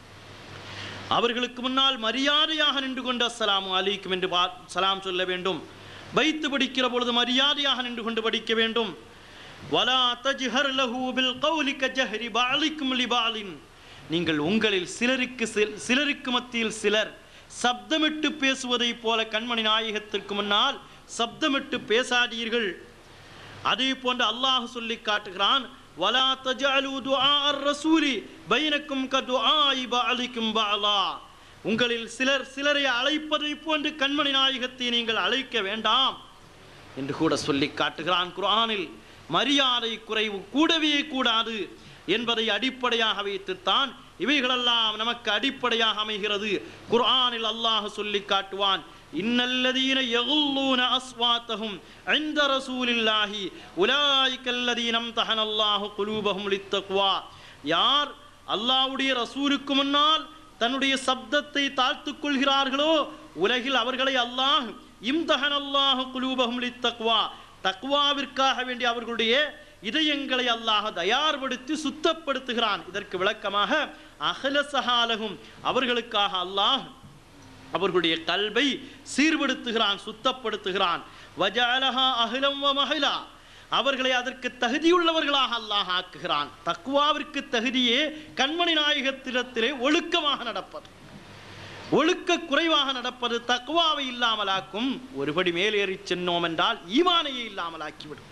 அவர்களுக்கு முன்னால் மரியாதையாக நின்று கொண்டு அஸ்ஸலாமு அலைக்கும் என்று சலாம் சொல்ல வேண்டும். வைத்து படிக்கிற பொழுது மரியாதையாக நின்று கொண்டு படிக்க வேண்டும். வலா தஜ்ஹர் லஹு பில் கௌலி கஜஹரி பஅலிக்கும் லிபாலின், நீங்கள் உங்களில் சிலருக்கு மத்தியில் சிலர் சப்தமிட்டு பேசுவதை போல கண்மணி நாயகத்திற்கு முன்னால் சப்தமிட்டு பேசாதீர்கள். அதே போன்று அல்லாஹ் சொல்லி காட்டுகிறான், வலா தஜஅலு துஆ அர்-ரசூலி பைனக்கும் கதுஆஇ பஅலிக்கும் பஅலா, உங்களில் சிலர் சிலரை அழைப்பதை போன்று கண்மணி நாயகத்தை நீங்கள் அழைக்க வேண்டாம் என்று கூட சொல்லி காட்டுகிறான் குர்ஆனில். மரியாதை குறைவு கூடவே கூடாது என்பதை அடிப்படையாக வைத்துத்தான் இவைகளெல்லாம் நமக்கு அடிப்படையாக அமைகிறது. குர்ஆனில் அல்லாஹ் சொல்லி காட்டுவான், இன்னல்லதீன யகுல்லூன அஸ்வாத்தஹும் இன்த ரசூலில்லாஹி உலாயிகல்லதீன அம்தஹனல்லாஹு குலூபஹும் லித்தக்வா, யார் அல்லாஹ்வுடைய ரசூலுக்கு முன்னால் தன்னுடைய சப்தத்தை தாழ்த்துக் கொள்கிறார்களோ உலகில் அவர்களை அல்லாஹ் இம்தஹனல்லாஹு குலூபஹும் லித்தக்வா, தக்வாவிற்காக வேண்டி அவர்களுடைய இதயங்களை அல்லாஹ் தயார்படுத்தி சுத்தப்படுத்துகிறான். இதற்கு விளக்கமாக அஹ்லஸஹாலஹும், அவர்களுக்காக அல்லாஹ் அவர்களுடைய கல்வை சீர்படுத்துகிறான், சுத்தப்படுத்துகிறான். வஜஅலஹா அஹ்லம் வ மஹலா, அவர்களை அதற்கு தகுதியுள்ளவர்களாக அல்லாஹ் ஆக்குகிறான். தக்வாவிற்கு தகுதியே கண்மணி நாயகத்திடத்திலே ஒழுக்கமாக நடப்பது, ஒழுக்க குறைவாக நடப்பது தக்வாவை இல்லாமலாக்கும். ஒருபடி மேலேறி சென்னோம் என்றால் ஈமானையே இல்லாமலாக்கிவிடும்.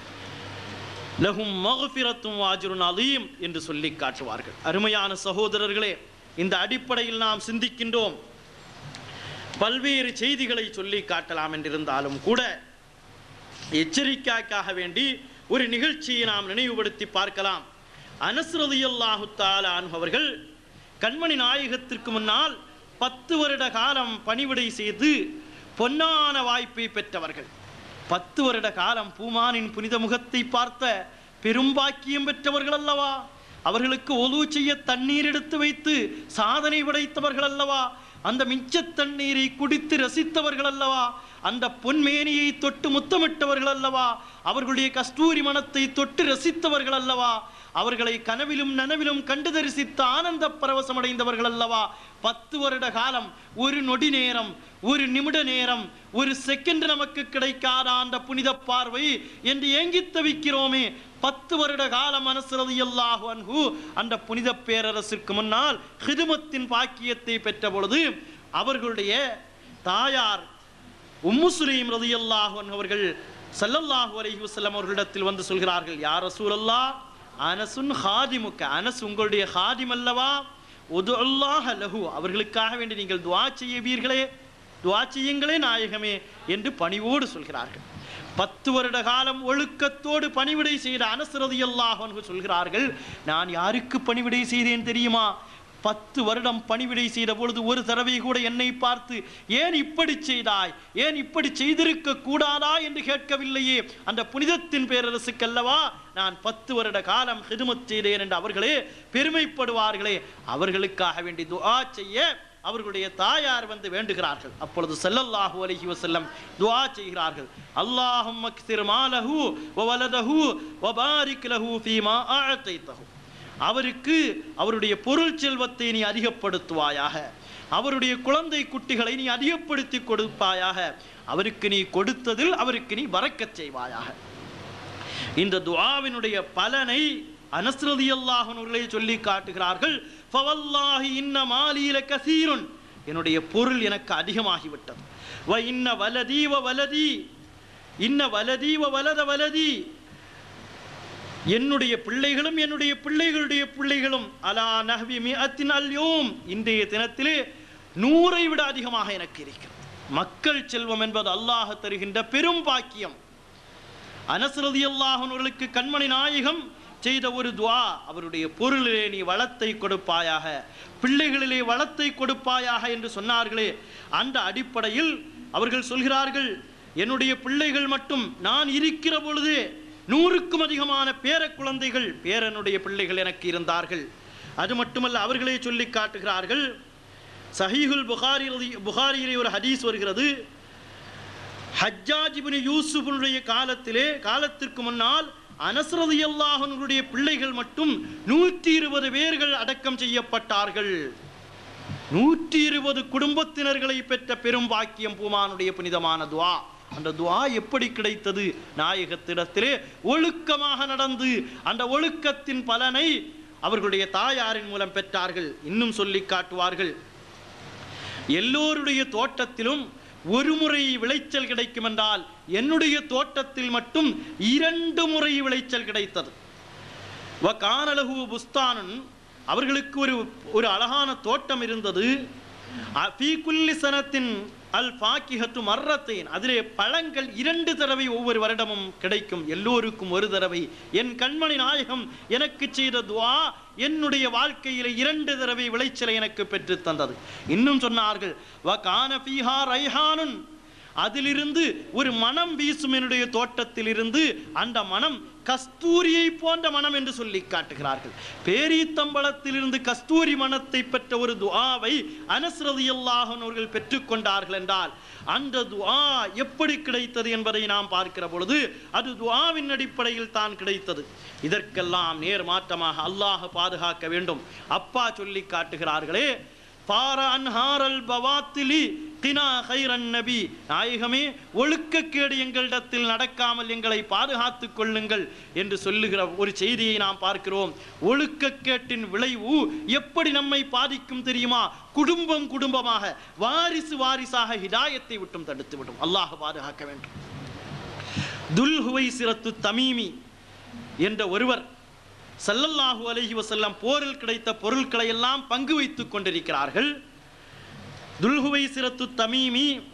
லஹும் மக்ஃபிரத்தும் அஜ்ருன் அலீம் என்று சொல்லி காட்டுவார்கள். அருமையான சகோதரர்களே, இந்த அடிப்படையில் நாம் சிந்திக்கின்றோம். பல்வேறு செய்திகளை சொல்லி காட்டலாம் என்றிருந்தாலும் கூட எச்சரிக்கைக்காக வேண்டி ஒரு நிகழ்ச்சியை நாம் நினைவுபடுத்தி பார்க்கலாம். அனஸ் ரலியல்லாஹு தஆலா அன்ஹு அவர்கள் கண்மணி நாயகத்திற்கு முன்னால் 10 வருட காலம் பணிவிடை செய்து பொன்னான வாய்ப்பை பெற்றவர்கள். 10 வருட காலம் பூமானின் புனித முகத்தை பார்த்த பெரும்பாக்கியம் பெற்றவர்கள் அல்லவா? அவர்களுக்கு ஒது செய்ய தண்ணீர் எடுத்து வைத்து சாதனை படைத்தவர்கள் அல்லவா? அந்த மிச்ச தண்ணீரை குடித்து ரசித்தவர்கள் அல்லவா? அந்த பொன்மேனியை தொட்டு முத்தமிட்டவர்கள் அல்லவா? அவர்களுடைய கஸ்தூரி மனத்தை தொட்டு ரசித்தவர்கள் அல்லவா? அவர்களை கனவிலும் நனவிலும் கண்டு தரிசித்த ஆனந்த பரவசம் அடைந்தவர்கள் அல்லவா? 10 வருட காலம் ஒரு நொடி நேரம், ஒரு நிமிட நேரம், ஒரு செகண்ட் நமக்கு கிடைக்காத அந்த புனித பார்வை என்று ஏங்கி தவிக்கிறோமே. 10 வருட காலம் அனஸ் ரலியல்லாஹு அன்ஹு அந்த புனித பேரரசிற்கு முன்னால் ஹிதுமத்தின் பாக்கியத்தை பெற்ற பொழுது அவர்களுடைய தாயார் உம்மு சுலைம் ரலியல்லாஹு அன்ஹு அவர்கள் ஸல்லல்லாஹு அலைஹி வஸல்லம் அவர்களிடத்தில் வந்து சொல்கிறார்கள், யா ரசூலல்லாஹ், அனசுன் ஹாதிமுக்க, அனஸ் உங்களுடைய ஹாதிம் அல்லவா, உதுல்லாஹ லஹு, அவர்களுக்காக வேண்டி நீங்கள் துஆ செய்வீர்களே, துஆ செய்யுங்களே நாயகமே என்று பணிவோடு சொல்கிறார்கள். 10 வருட காலம் ஒழுக்கத்தோடு பணிவிடை செய்த அனஸ் ரலியல்லாஹு அன்ஹு சொல்கிறார்கள், நான் யாருக்கு பணிவிடை செய்தேன் தெரியுமா? 10 வருடம் பணிவிடை செய்த பொழுது ஒரு தடவை கூட என்னை பார்த்து ஏன் இப்படி செய்தாய், ஏன் இப்படி செய்திருக்க கூடாதா என்று கேட்கவில்லையே. அந்த புனிதத்தின் பேரரசுக்கல்லவா நான் 10 வருட காலம் ஹிதுமத் செய்தேன் என்று அவர்களே பெருமைப்படுவார்களே. அவர்களுக்காக வேண்டி துஆ செய்ய அவர்களுடைய தாயார் வந்து வேண்டுகிறார்கள். அப்பொழுது ஸல்லல்லாஹு அலைஹி வஸல்லம் துஆ செய்கிறார்கள், அல்லாஹும்ம அக்ஸிர் மாலஹு வ வலதஹு வ பாரிக் லஹு ஃபீமா அஅதைதஹு, அவருக்கு அவருடைய பொருள் செல்வத்தை நீ அதிகப்படுத்துவாயாக, அவருடைய குழந்தை குட்டிகளை நீ அதிகப்படுத்தி கொடுப்பாயாக, அவருக்கு நீ கொடுத்ததில் அவருக்கு நீ பரக்கத் செய்வாயாக. இந்த துஆவினுடைய பலனை அனஸ் ரலியல்லாஹு அன்ஹு அவர்களே சொல்லி காட்டுகிறார்கள். ஃபவல்லாஹி இன்ன மாலி லகஸீருன், என்னுடைய பொருள் எனக்கு அதிகமாகிவிட்டது. வ இன்ன வலதி வ வலதி, இன்ன வலதி வ வலத வலதி, என்னுடைய பிள்ளைகளும் என்னுடைய பிள்ளைகளுடைய பிள்ளைகளும் அலா நஹ்வி மிஅத்தின் அல்யோம், இன்றைய தினத்திலே 100ஐ விட அதிகமாக எனக்கு இருக்கிறது. மக்கள் செல்வம் என்பது அல்லாஹ் தருகின்ற பெரும் பாக்கியம். அனஸ் ரலியல்லாஹு அன்ஹு அவர்களுக்கு கண்மணி நாயகம் செய்த ஒரு துஆ, அவருடைய பொருளிலே நீ வளத்தை கொடுப்பாயாக, பிள்ளைகளிலே வளத்தை கொடுப்பாயாக என்று சொன்னார்களே. அந்த அடிப்படையில் அவர்கள் சொல்கிறார்கள், என்னுடைய பிள்ளைகள் மட்டும் நான் இருக்கிற பொழுது 100க்கும் அதிகமான பேர குழந்தைகள், பேரனுடைய பிள்ளைகள் எனக்கு இருந்தார்கள். அது மட்டுமல்ல, அவர்களே சொல்லி காட்டுகிறார்கள், சஹீஹுல் புகாரியிலே ஒரு ஹதீஸ் வருகிறது, ஹஜ்ஜாஜ் இப்னு யூசுஃபுடைய காலத்திற்கு முன்னால் அனஸ் ரலியல்லாஹு அன்ஹுடைய பிள்ளைகள் மட்டும் 120 பேர்கள் அடக்கம் செய்யப்பட்டார்கள். 120 குடும்பத்தினர்களை பெற்ற பெரும் பாக்கியம் பூமானுடைய புனிதமான துஆ. அந்த துஆ எப்படி கிடைத்தது? நாயகத்திடத்திலே ஒழுக்கமாக நடந்து அந்த ஒழுக்கத்தின் பலனை அவர்களுடைய தாயாரின் மூலம் பெற்றார்கள். இன்னும் சொல்லி காட்டுவார்கள், எல்லோருடைய தோட்டத்திலும் ஒரு முறை விளைச்சல் கிடைக்கும் என்றால் என்னுடைய தோட்டத்தில் மட்டும் 2 முறை விளைச்சல் கிடைத்தது. வ கானலஹு புஸ்தானுன், அவர்களுக்கு ஒரு அழகான தோட்டம் இருந்தது. ஃபீ குல்லி சனத்தின் அல் ஃபாக்கிஹத்து மர்ரத்தைன், அதிலே பழங்கள் 2 தடவை ஒவ்வொரு வருடமும் கிடைக்கும், எல்லோருக்கும் ஒரு தடவை. என் கண்மணி நாயகம் எனக்கு செய்த துஆ என்னுடைய வாழ்க்கையிலே 2 தடவை விளைச்சலை எனக்கு பெற்று தந்தது. இன்னும் சொன்னார்கள், வ கான ஃபீஹா ரைஹானுன், அதிலிருந்து ஒரு மனம் வீசும் என்னுடைய தோட்டத்தில் இருந்து, அந்த மனம் கஸ்தூரியை போன்ற மனம் என்று சொல்லி காட்டுகிறார்கள். பேரீத்தம்பளத்திலிருந்து கஸ்தூரி மனத்தை பெற்ற ஒரு துஆவை அனஸ் ரலியல்லாஹு அன்ஹு அவர்கள் பெற்றுக்கொண்டார்கள் என்றால் அந்த துஆ எப்படி கிடைத்தது என்பதை நாம் பார்க்கிற பொழுது அது துஆவின் அடிப்படையில் தான் கிடைத்தது. இதற்கெல்லாம் நேர் மாற்றமாக அல்லாஹ் பாதுகாக்க வேண்டும். அப்பா சொல்லி காட்டுகிறார்களே, பாரா அன்ஹாரல் பவாத்திலி கினா கைரன் நபி, நாயகமே ஒழுக்கக்கேடு எங்களிடத்தில் நடக்காமல் எங்களை பாதுகாத்துக் கொள்ளுங்கள் என்று சொல்லுகிற ஒரு செய்தியை நாம் பார்க்கிறோம். ஒழுக்கக்கேட்டின் விளைவு எப்படி நம்மை பாதிக்கும் தெரியுமா? குடும்பம் குடும்பமாக, வாரிசு வாரிசாக ஹிதாயத்தை விட்டும் தடுத்துவிடும். அல்லாஹ் பாதுகாக்க வேண்டும். துல் ஹுவைசிரத்து தமீமி என்ற ஒருவர் ஸல்லல்லாஹு அலைஹி வஸல்லம் போரில் கிடைத்த பொருட்களை எல்லாம் பங்கு வைத்துக் கொண்டிருக்கிறார்கள். துல் ஹுவைசிரத்து தமீமி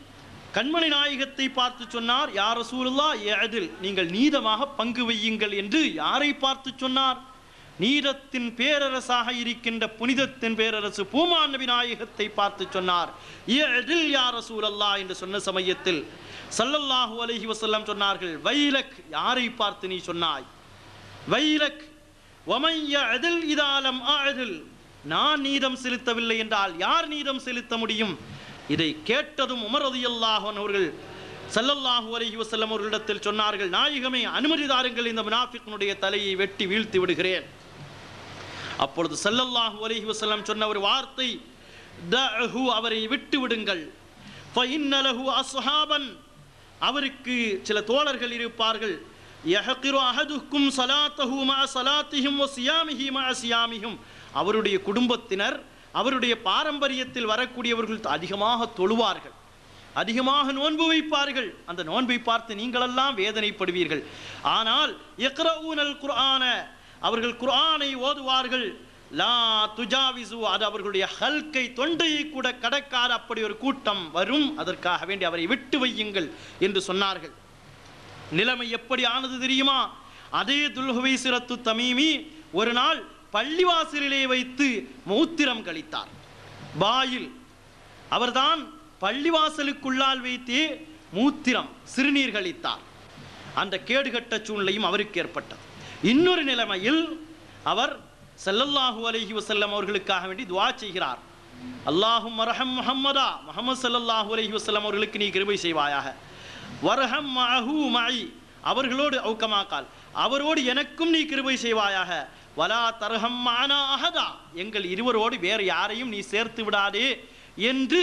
கண்மணி நாயகத்தை பார்த்து சொன்னார், யா ரசூலுல்லாஹ் இஅதில், நீங்கள் நீதமாக பங்கு வையுங்கள் என்று யாரை பார்த்து சொன்னார்? நீதத்தின் பேரரசாக இருக்கின்ற புனிதத்தின் பேரரசு பூமான் நபி நாயகத்தை பார்த்து சொன்னார், இஅதில் யா ரசூலல்லாஹ் என்று சொன்ன சமயத்தில் ஸல்லல்லாஹு அலைஹி வஸல்லம் சொன்னார்கள், வைலக், யாரை பார்த்து நீ சொன்னாய்? வைலக் வமன் யஅதில் இதா லம் அஅதில், நான் நீதம் செலுத்தவில்லை என்றால் யார் நீதம் செலுத்த முடியும்? இதை கேட்டதும் உமர் ரலியல்லாஹு அன்ஹு அவர்கள் ஸல்லல்லாஹு அலைஹி வஸல்லம் அவர்களிடத்தில் சொன்னார்கள், நாயகமே, அனுமதி தாருங்கள், இந்த முனாஃபிக்னுடைய தலையை வெட்டி வீழ்த்தி விடுகிறேன். அப்பொழுது ஸல்லல்லாஹு அலைஹி வஸல்லம் சொன்ன ஒரு வார்த்தை, தஅஹு, அவரை விட்டு விடுங்கள், ஃபஇன்ன லஹு அஸ்ஹாபன், அவருக்கு சில தோழர்கள் இருப்பார்கள், யஹ்கிரு அஹதுக்கும் ஸலாத்தஹு மஅ ஸலாத்திஹிம் வ ஸியாமிஹி மஅ ஸியாமிஹிம், அவருடைய குடும்பத்தினர் அவருடைய பாரம்பரியத்தில் வரக்கூடியவர்கள் அதிகமாக தொழுவார்கள், அதிகமாக நோன்பு வைப்பார்கள். அந்த நோன்பை பார்த்து நீங்களெல்லாம் வேதனைப்படுவீர்கள். ஆனால் இக்ரஊனல் குர்ஆன, அவர்கள் குர்ஆனை ஓதுவார்கள், லா துஜாவிசு, அது அவர்களுடைய ஹல்கை, தொண்டையை கூட கடக்காத அப்படி ஒரு கூட்டம் வரும், அதற்காக வேண்டி அவரை விட்டு வையுங்கள் என்று சொன்னார்கள். நிலைமை எப்படி ஆனது தெரியுமா? அதே துல்ஹுவைசிரத்து தமீமி ஒரு நாள் பள்ளிவாசலிலே வைத்து மூத்திரம் கழித்தார். பாயில் அவர்தான் பள்ளிவாசலுக்குள்ளால் வைத்தே மூத்திரம், சிறுநீர் கழித்தார். அந்த கேடுகட்ட சூழ்நிலையும் அவருக்கு ஏற்பட்டது. இன்னொரு நிலைமையில் அவர் ஸல்லல்லாஹு அலைஹி வஸல்லம் அவர்களுக்காக வேண்டி துஆ செய்கிறார், அல்லாஹும்ம ரஹம் முஹம்மதா, முஹம்மது ஸல்லல்லாஹு அலைஹி வஸல்லம் அவர்களுக்கு நீ கிருபை செய்வாயாக, வர்ஹம் மஅஹு மஇ, அவர்களோடு அவுகமாக்கால், அவரோடு எனக்கும் நீ கிருபை செய்வாயாக, வலா தர்ஹம் மஅனா அஹதா, எங்கள் இருவரோடு வேறு யாரையும் நீ சேர்த்து விடாதே என்று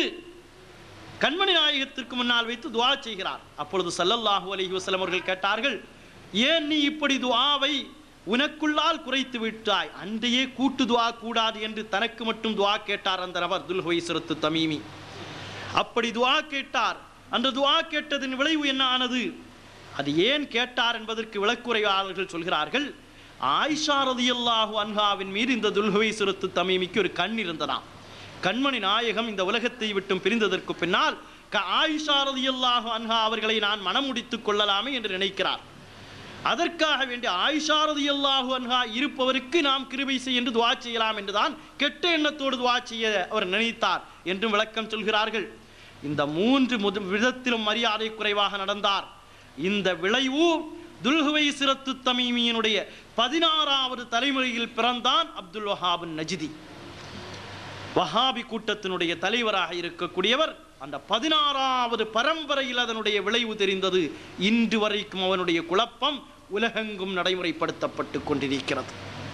கண்மணி நாயகத்திற்கு முன்னால் வைத்து துஆ செய்கிறார். அப்பொழுது ஸல்லல்லாஹு அலைஹி வஸல்லம் அவர்கள் கேட்டார்கள், ஏன் நீ இப்படி துஆவை உனக்குள்ளால் குறைத்து விட்டாய்? அன்றையே கூட்டு துஆ கூடாது என்று தனக்கு மட்டும் துஆ கேட்டார் அந்த நபர், துல்ஹுவைசிரத்து தமீமி. அப்படி துஆ கேட்டார். அந்த துஆ கேட்டதின் விளைவு என்ன ஆனது? அது ஏன் கேட்டார் என்பதற்கு விளக்குரையாளர்கள் சொல்கிறார்கள், ஆயிஷா ரலியல்லாஹு அன்ஹாவின் மீது இந்த துல்ஹுவைசிரத்து தமீமிக்கு ஒரு கண் இருந்ததாம். கண்மணி நாயகம் இந்த உலகத்தை விட்டும் பிரிந்ததற்கு பின்னால் ஆயிஷா ரலியல்லாஹு அன்ஹா அவர்களை நான் மனம் முடித்துக் கொள்ளலாமே என்று நினைக்கிறார். அதற்காக வேண்டிய ஆயிஷா ரலியல்லாஹு அன்ஹா இருப்பவருக்கு நாம் கிருபை செய்ய என்று துஆ செய்யலாம் என்றுதான் கெட்ட எண்ணத்தோடு துஆ செய்ய அவர் நினைத்தார் என்றும் விளக்கம் சொல்கிறார்கள். இந்த மூன்று விதத்திலும் மரியாதை குறைவாக நடந்தார். இந்த விளைவு துல்ஹுவைசிரத்து தமீமியினுடைய 16வது தலைமுறையில் பிறந்தான் அப்துல் வஹாப் நஜ்தி. வஹாபி கூட்டத்தினுடைய தலைவராக இருக்கக்கூடியவர். அந்த 16வது பரம்பரையில் அதனுடைய விளைவு தெரிந்தது. இன்று வரைக்கும் அவனுடைய குழப்பம் உலகெங்கும் நடைமுறைப்படுத்தப்பட்டு கொண்டிருக்கிறது.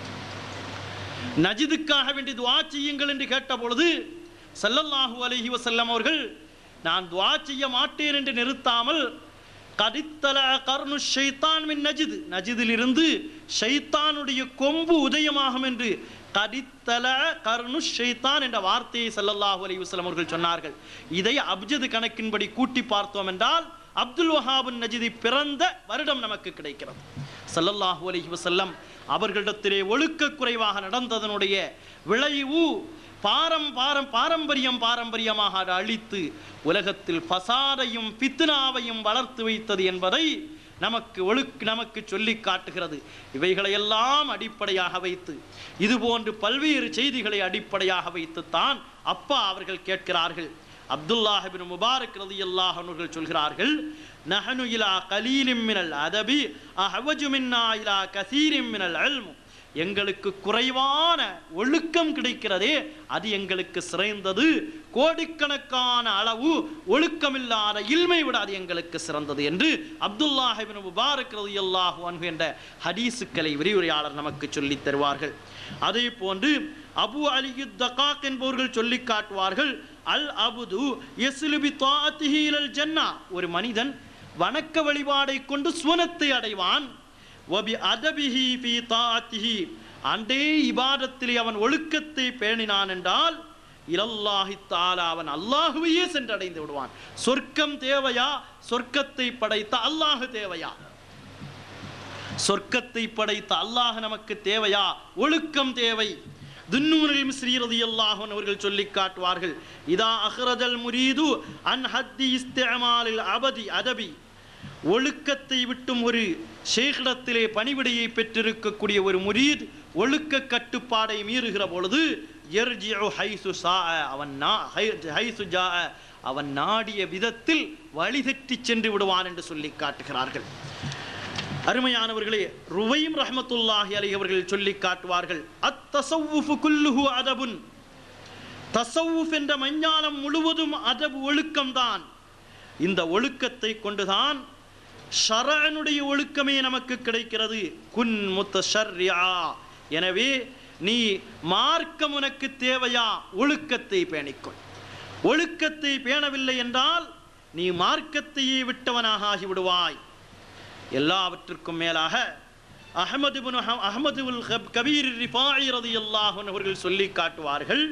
நஜிதுக்காக வேண்டி துஆ செய்யுங்கள் என்று கேட்ட பொழுது ஸல்லல்லாஹு அலைஹி வஸல்லம் அவர்கள், நான் துஆ செய்ய மாட்டேன் என்று நிறுத்தாமல், கதித்தல கர்னு ஷைத்தான் மின் நஜித், நஜிதிலிருந்து ஷைத்தானுடைய கொம்பு உதயமாகும் என்று கதித்தல கர்னு ஷைத்தான் என்ற வார்த்தையை ஸல்லல்லாஹு அலைஹி வஸல்லம் அவர்கள் சொன்னார்கள். இதை அப்ஜத் கணக்கின்படி கூட்டி பார்த்தோம் என்றால் அப்துல் வஹாப் நஜ்தி பிறந்த வருடம் நமக்கு கிடைக்கிறது. ஸல்லல்லாஹு அலைஹி வஸல்லம் அவர்களிடத்திலே ஒழுக்க குறைவாக நடந்ததனுடைய விளைவு பாரம்பரியமாக அழித்து உலகத்தில் ஃபசாதையும் ஃபித்னாவையும் வளர்த்து வைத்தது என்பதை நமக்கு சொல்லி காட்டுகிறது. இவைகளையெல்லாம் அடிப்படையாக வைத்து, இதுபோன்று பல்வேறு செய்திகளை அடிப்படையாக வைத்துத்தான் அப்பா அவர்கள் கேட்கிறார்கள். அப்துல்லாஹ் இப்னு முபாரக் ரலியல்லாஹு அன்ஹு சொல்கிறார்கள், நஹனு இலா கலீலின் மினல் அதபி அஹ்வஜு மின்னா இலா கஸீரின் மினல் இல்ம், எங்களுக்கு குறைவான ஒழுக்கம் கிடைக்கிறதே அது எங்களுக்கு சிறந்தது, கோடிக்கணக்கான அளவு ஒழுக்கமில்லாத இல்மை விட அது எங்களுக்கு சிறந்தது என்று அப்துல்லாஹ் இப்னு முபாரக் ரலியல்லாஹு அன்ஹு என்ற ஹதீஸுக்களை விரிவுரையாளர் நமக்கு சொல்லித் தருவார்கள். அதே போன்று அபு அலியுத் தகாக் என்பவர்கள் சொல்லி காட்டுவார்கள், அல் அபுது யஸ்லுபி தாஅத்திஹி இலல் ஜன்னா, ஒரு மனிதன் வணக்க வழிபாடை கொண்டு சுவனத்தை அடைவான். வபி அதபிஹி ஃபீ தாஅத்திஹி, அண்டே இபாதத்திலே அவன் ஒழுக்கத்தை பேணினான் என்றால் இலல்லாஹி தஆலா, அவன் அல்லாஹ்வையே சென்றடைந்து விடுவான். சொர்க்கம் தேவையா? சொர்க்கத்தை படைத்த அல்லாஹ் தேவையா? சொர்க்கத்தை படைத்த அல்லாஹ் நமக்கு தேவையா? ஒழுக்கம் தேவை. துன்னூனில் மிஸ்ரி ரலியல்லாஹு அன்ஹு அவர்கள் சொல்லி காட்டுவார்கள், இதா அஹ்ரஜல் முரீது அன் ஹத்தி இஸ்திஅமாலில் அதபி, ஒழுக்கத்தை விட்டும் ஒரு ஷேഖிடத்திலே பணிவிடையை பெற்றிருக்கக்கூடிய ஒரு முரீத் ஒழுக்க கட்டுப்பாடை மீறுகிற பொழுது யர்ஜிஉ ஹைசு ஸாஅ, அவன் நாடிய விதத்தில் வழிதட்டி சென்று விடுவான் என்று சொல்லி காட்டுகிறார்கள். அருமையானவர்களே, ருவைம் ரஹ்மத்துல்லாஹி அலைஹி அவர்கள் சொல்லி காட்டுவார்கள், அத்தஸவ்வுஃபு குல்லுஹு அதபுன், தஸவ்வுஃப் என்ற மெஞ்ஞானம் முழுவதும் அதப் ஒழுக்கம்தான். இந்த ஒழுக்கத்தை கொண்டுதான் ஷரஅனுடைய ஒழுக்கமே நமக்கு கிடைக்கிறது. குன் முத்தஷர்ரிஆ, எனவே நீ மார்க்கம் உனக்கு தேவையா, ஒழுக்கத்தை பேணிக்கொள். ஒழுக்கத்தை பேணவில்லை என்றால் நீ மார்க்கத்தையே விட்டவனாக ஆகிவிடுவாய். எல்லாவற்றிற்கும் மேலாக அஹ்மது கபீர் ரிஃபாஇ ரலியல்லாஹு அன்ஹு அவர்கள் சொல்லி காட்டுவார்கள்,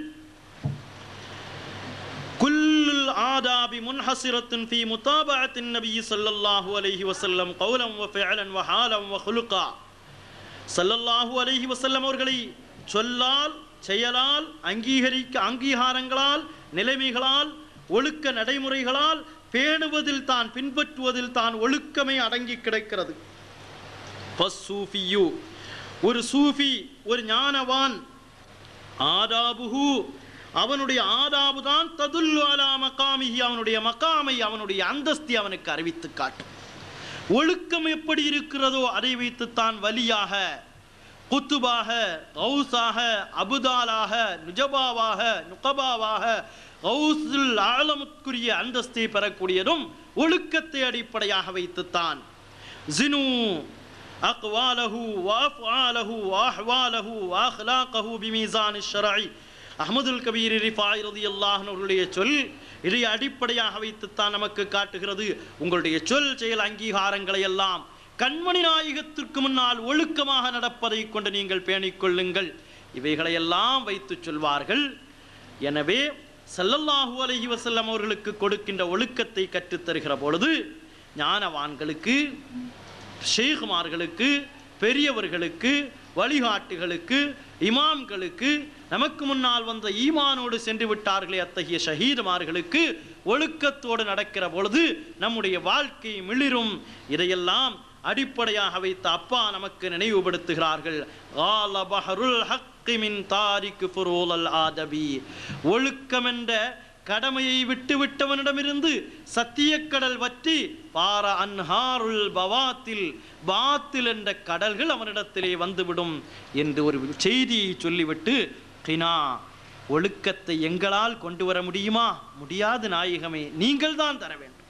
குல்லுல் ஆதாபி முன்ஹஸிரத்துன் ஃபீ முதாபஅத்தின் நபி ஸல்லல்லாஹு அலைஹி வஸல்லம் கௌலன் வ ஃபிஅலன் வ ஹாலன் வ குலுகா. ஸல்லல்லாஹு அலைஹி வஸல்லம் அவர்களை சொல்லால், செயலால், அங்கீகாரங்களால், நிலைமைகளால், ஒழுக்க நடைமுறைகளால் பேணுவதில் தான், பின்பற்றுவதில் தான் ஒழுக்கமே அடங்கி கிடக்கிறது. ஃபஸ்ஸூஃபியு, ஒரு சூஃபி, ஒரு ஞானவான், ஆதாபுஹு, அவனுடைய ஆதாபு தான் ததுல்லு அலா மகாமிஹி, அவனுடைய மகாமை, அவனுடைய அந்தஸ்தி அவனுக்கு அறிவித்து காட்டும். ஒழுக்கம் எப்படி இருக்கிறதோ அதை வைத்துத்தான் வலியாக, குத்துபாக, கௌசாக, அபுதாலாக, நுஜபாவாக, நுகபாவாக, கௌசுல் ஆலமுக்குரிய அந்தஸ்தை பெறக்கூடியதும் ஒழுக்கத்தை அடிப்படையாக வைத்துத்தான். ஜினு அக்வாலஹு வஅஃஆலஹு வஅஹ்வாலஹு வஅக்லாகஹு பிமீசானிஷ் ஷர்இ. அஹ்மதுல் கபீர் ரிஃபாஇ ரலியல்லாஹு அன்ஹு அவர்களுடைய சொல் இதை அடிப்படையாக வைத்துத்தான் நமக்கு காட்டுகிறது. உங்களுடைய சொல் செயல் அங்கீகாரங்களை எல்லாம் கண்மணி நாயகத்திற்கு முன்னால் ஒழுக்கமாக நடப்பதை கொண்டு நீங்கள் பேணிக்கொள்ளுங்கள். இவைகளையெல்லாம் வைத்து சொல்வார்கள். எனவே ஸல்லல்லாஹு அலைஹி வஸல்லம் அவர்களுக்கு கொடுக்கின்ற ஒழுக்கத்தை கற்றுத்தருகிற பொழுது ஞானவான்களுக்கு, ஷேகுமார்களுக்கு, பெரியவர்களுக்கு, வழிகாட்டுகளுக்கு, இமாம்களுக்கு, நமக்கு முன்னால் வந்த ஈமானோடு சென்று விட்டார்களே அத்தகைய ஷஹீதுமார்களுக்கு ஒழுக்கத்தோடு நடக்கிற பொழுது நம்முடைய வாழ்க்கை மிளிரும். இதையெல்லாம் அடிப்படையாக வைத்த அப்பா நமக்கு நினைவுபடுத்துகிறார்கள். ஒழுக்கம் என்ற கடமையை விட்டு விட்டவனிடமிருந்து சத்தியக்கடல் வற்றி பார அன்ஹாருல் பவாத்தில், பாத்தில் என்ற கடல்கள் அவனிடத்திலே வந்துவிடும் என்று ஒரு செய்தியை சொல்லிவிட்டு, கினா, ஒழுக்கத்தை எங்களால் கொண்டு வர முடியுமா? முடியாது நாயகமே, நீங்கள் தான் தர வேண்டும்.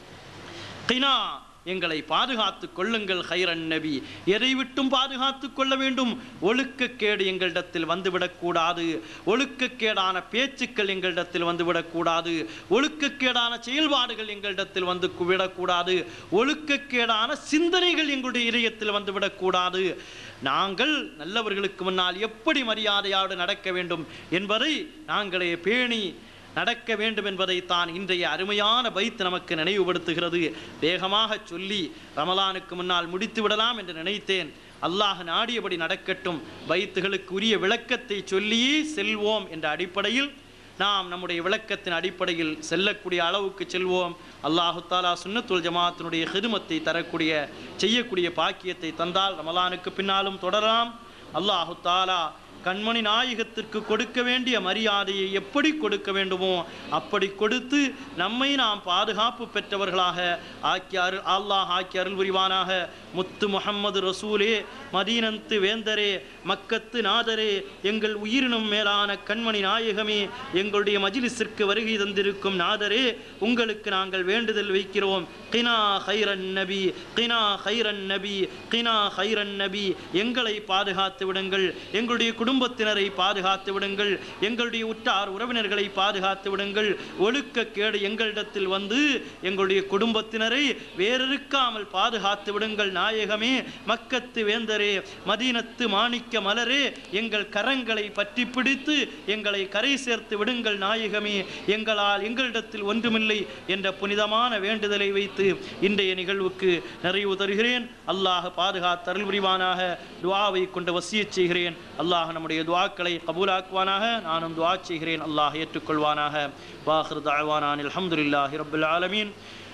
கினா, எங்களை பாதுகாத்துக் கொள்ளுங்கள் ஹைரன் நபி. எதை விட்டும் பாதுகாத்துக் கொள்ள வேண்டும்? ஒழுக்கக்கேடு எங்களிடத்தில் வந்துவிடக்கூடாது. ஒழுக்கக்கேடான பேச்சுக்கள் எங்களிடத்தில் வந்துவிடக்கூடாது. ஒழுக்கக்கேடான செயல்பாடுகள் எங்களிடத்தில் வந்து விடக்கூடாது. ஒழுக்கக்கேடான சிந்தனைகள் எங்களுடைய இதயத்தில் வந்துவிடக்கூடாது. நாங்கள் நல்லவர்களுக்கு முன்னால் எப்படி மரியாதையோடு நடக்க வேண்டும் என்பதை நாங்களே பேணி நடக்க வேண்டும் என்பதை தான் இன்றைய அருமையான பைத் நமக்கு நினைவுபடுத்துகிறது. வேகமாக சொல்லி ரமலானுக்கு முன்னால் முடித்து விடலாம் என்று நினைத்தேன். அல்லாஹ் நாடியபடி நடக்கட்டும். பைத்துகளுக்கு உரிய விளக்கத்தை சொல்லியே செல்வோம் என்ற அடிப்படையில் நாம் நம்முடைய விளக்கத்தின் அடிப்படையில் செல்லக்கூடிய அளவுக்கு செல்வோம். அல்லாஹு தாலா சுன்னத்துல் ஜமாத்தினுடைய ஹிதுமத்தை தரக்கூடிய, செய்யக்கூடிய பாக்கியத்தை தந்தால் ரமலானுக்கு பின்னாலும் தொடரலாம். அல்லாஹு தாலா கண்மணி நாயகத்திற்கு கொடுக்க வேண்டிய மரியாதையை எப்படி கொடுக்க வேண்டுமோ அப்படி கொடுத்து நம்மை நாம் பாதுகாப்பு பெற்றவர்களாக அல்லாஹ் ஆக்கி அருள் புரிவானாக. முத்து முஹம்மது ரசூலே, மதீனத்து வேந்தரே, மக்கத்து நாதரே, எங்கள் உயிரினும் மேலான கண்மணி நாயகமே, எங்களுடைய மஜ்லிஸிற்கு வருகை தந்திருக்கும் நாதரே, உங்களுக்கு நாங்கள் வேண்டுதல் வைக்கிறோம். கினா ஹைரன் நபி, கினா ஹைரன் நபி, கினா ஹைரன் நபி. எங்களை பாதுகாத்து விடுங்கள், எங்களுடைய குடும்பத்தினரை பாதுகாத்து விடுங்கள், எங்களுடைய உற்றார் உறவினர்களை பாதுகாத்து விடுங்கள். ஒழுக்கக்கேடு எங்களிடத்தில் வந்து எங்களுடைய குடும்பத்தினரை வேறிருக்காமல் பாதுகாத்து விடுங்கள் நாயகமே. மக்கத்து வேந்தரே, மதீனத்து மாணிக்க மலரே, எங்கள் கரங்களை பற்றி பிடித்து எங்களை கரை சேர்த்து விடுங்கள் நாயகமே. எங்களிடத்தில் ஒன்றுமில்லை என்ற புனிதமான வேண்டுதலை வைத்து இன்றைய நிகழ்வுக்கு நிறைவு தருகிறேன். அல்லாஹ் பாதுகாத்து அருள் புரிவானாக. துஆவை கொண்டு வசியச் செய்கிறேன். அல்லாஹ் நம்முடைய துஆக்களை கபூலாக்குவானாக. நானும் துஆ செய்கிறேன், அல்லாஹ் ஏற்றுக்கொள்வானாக. வாஹிர் தஅவானா அல்ஹம்துலில்லாஹி ரப்பில் ஆலமீன்.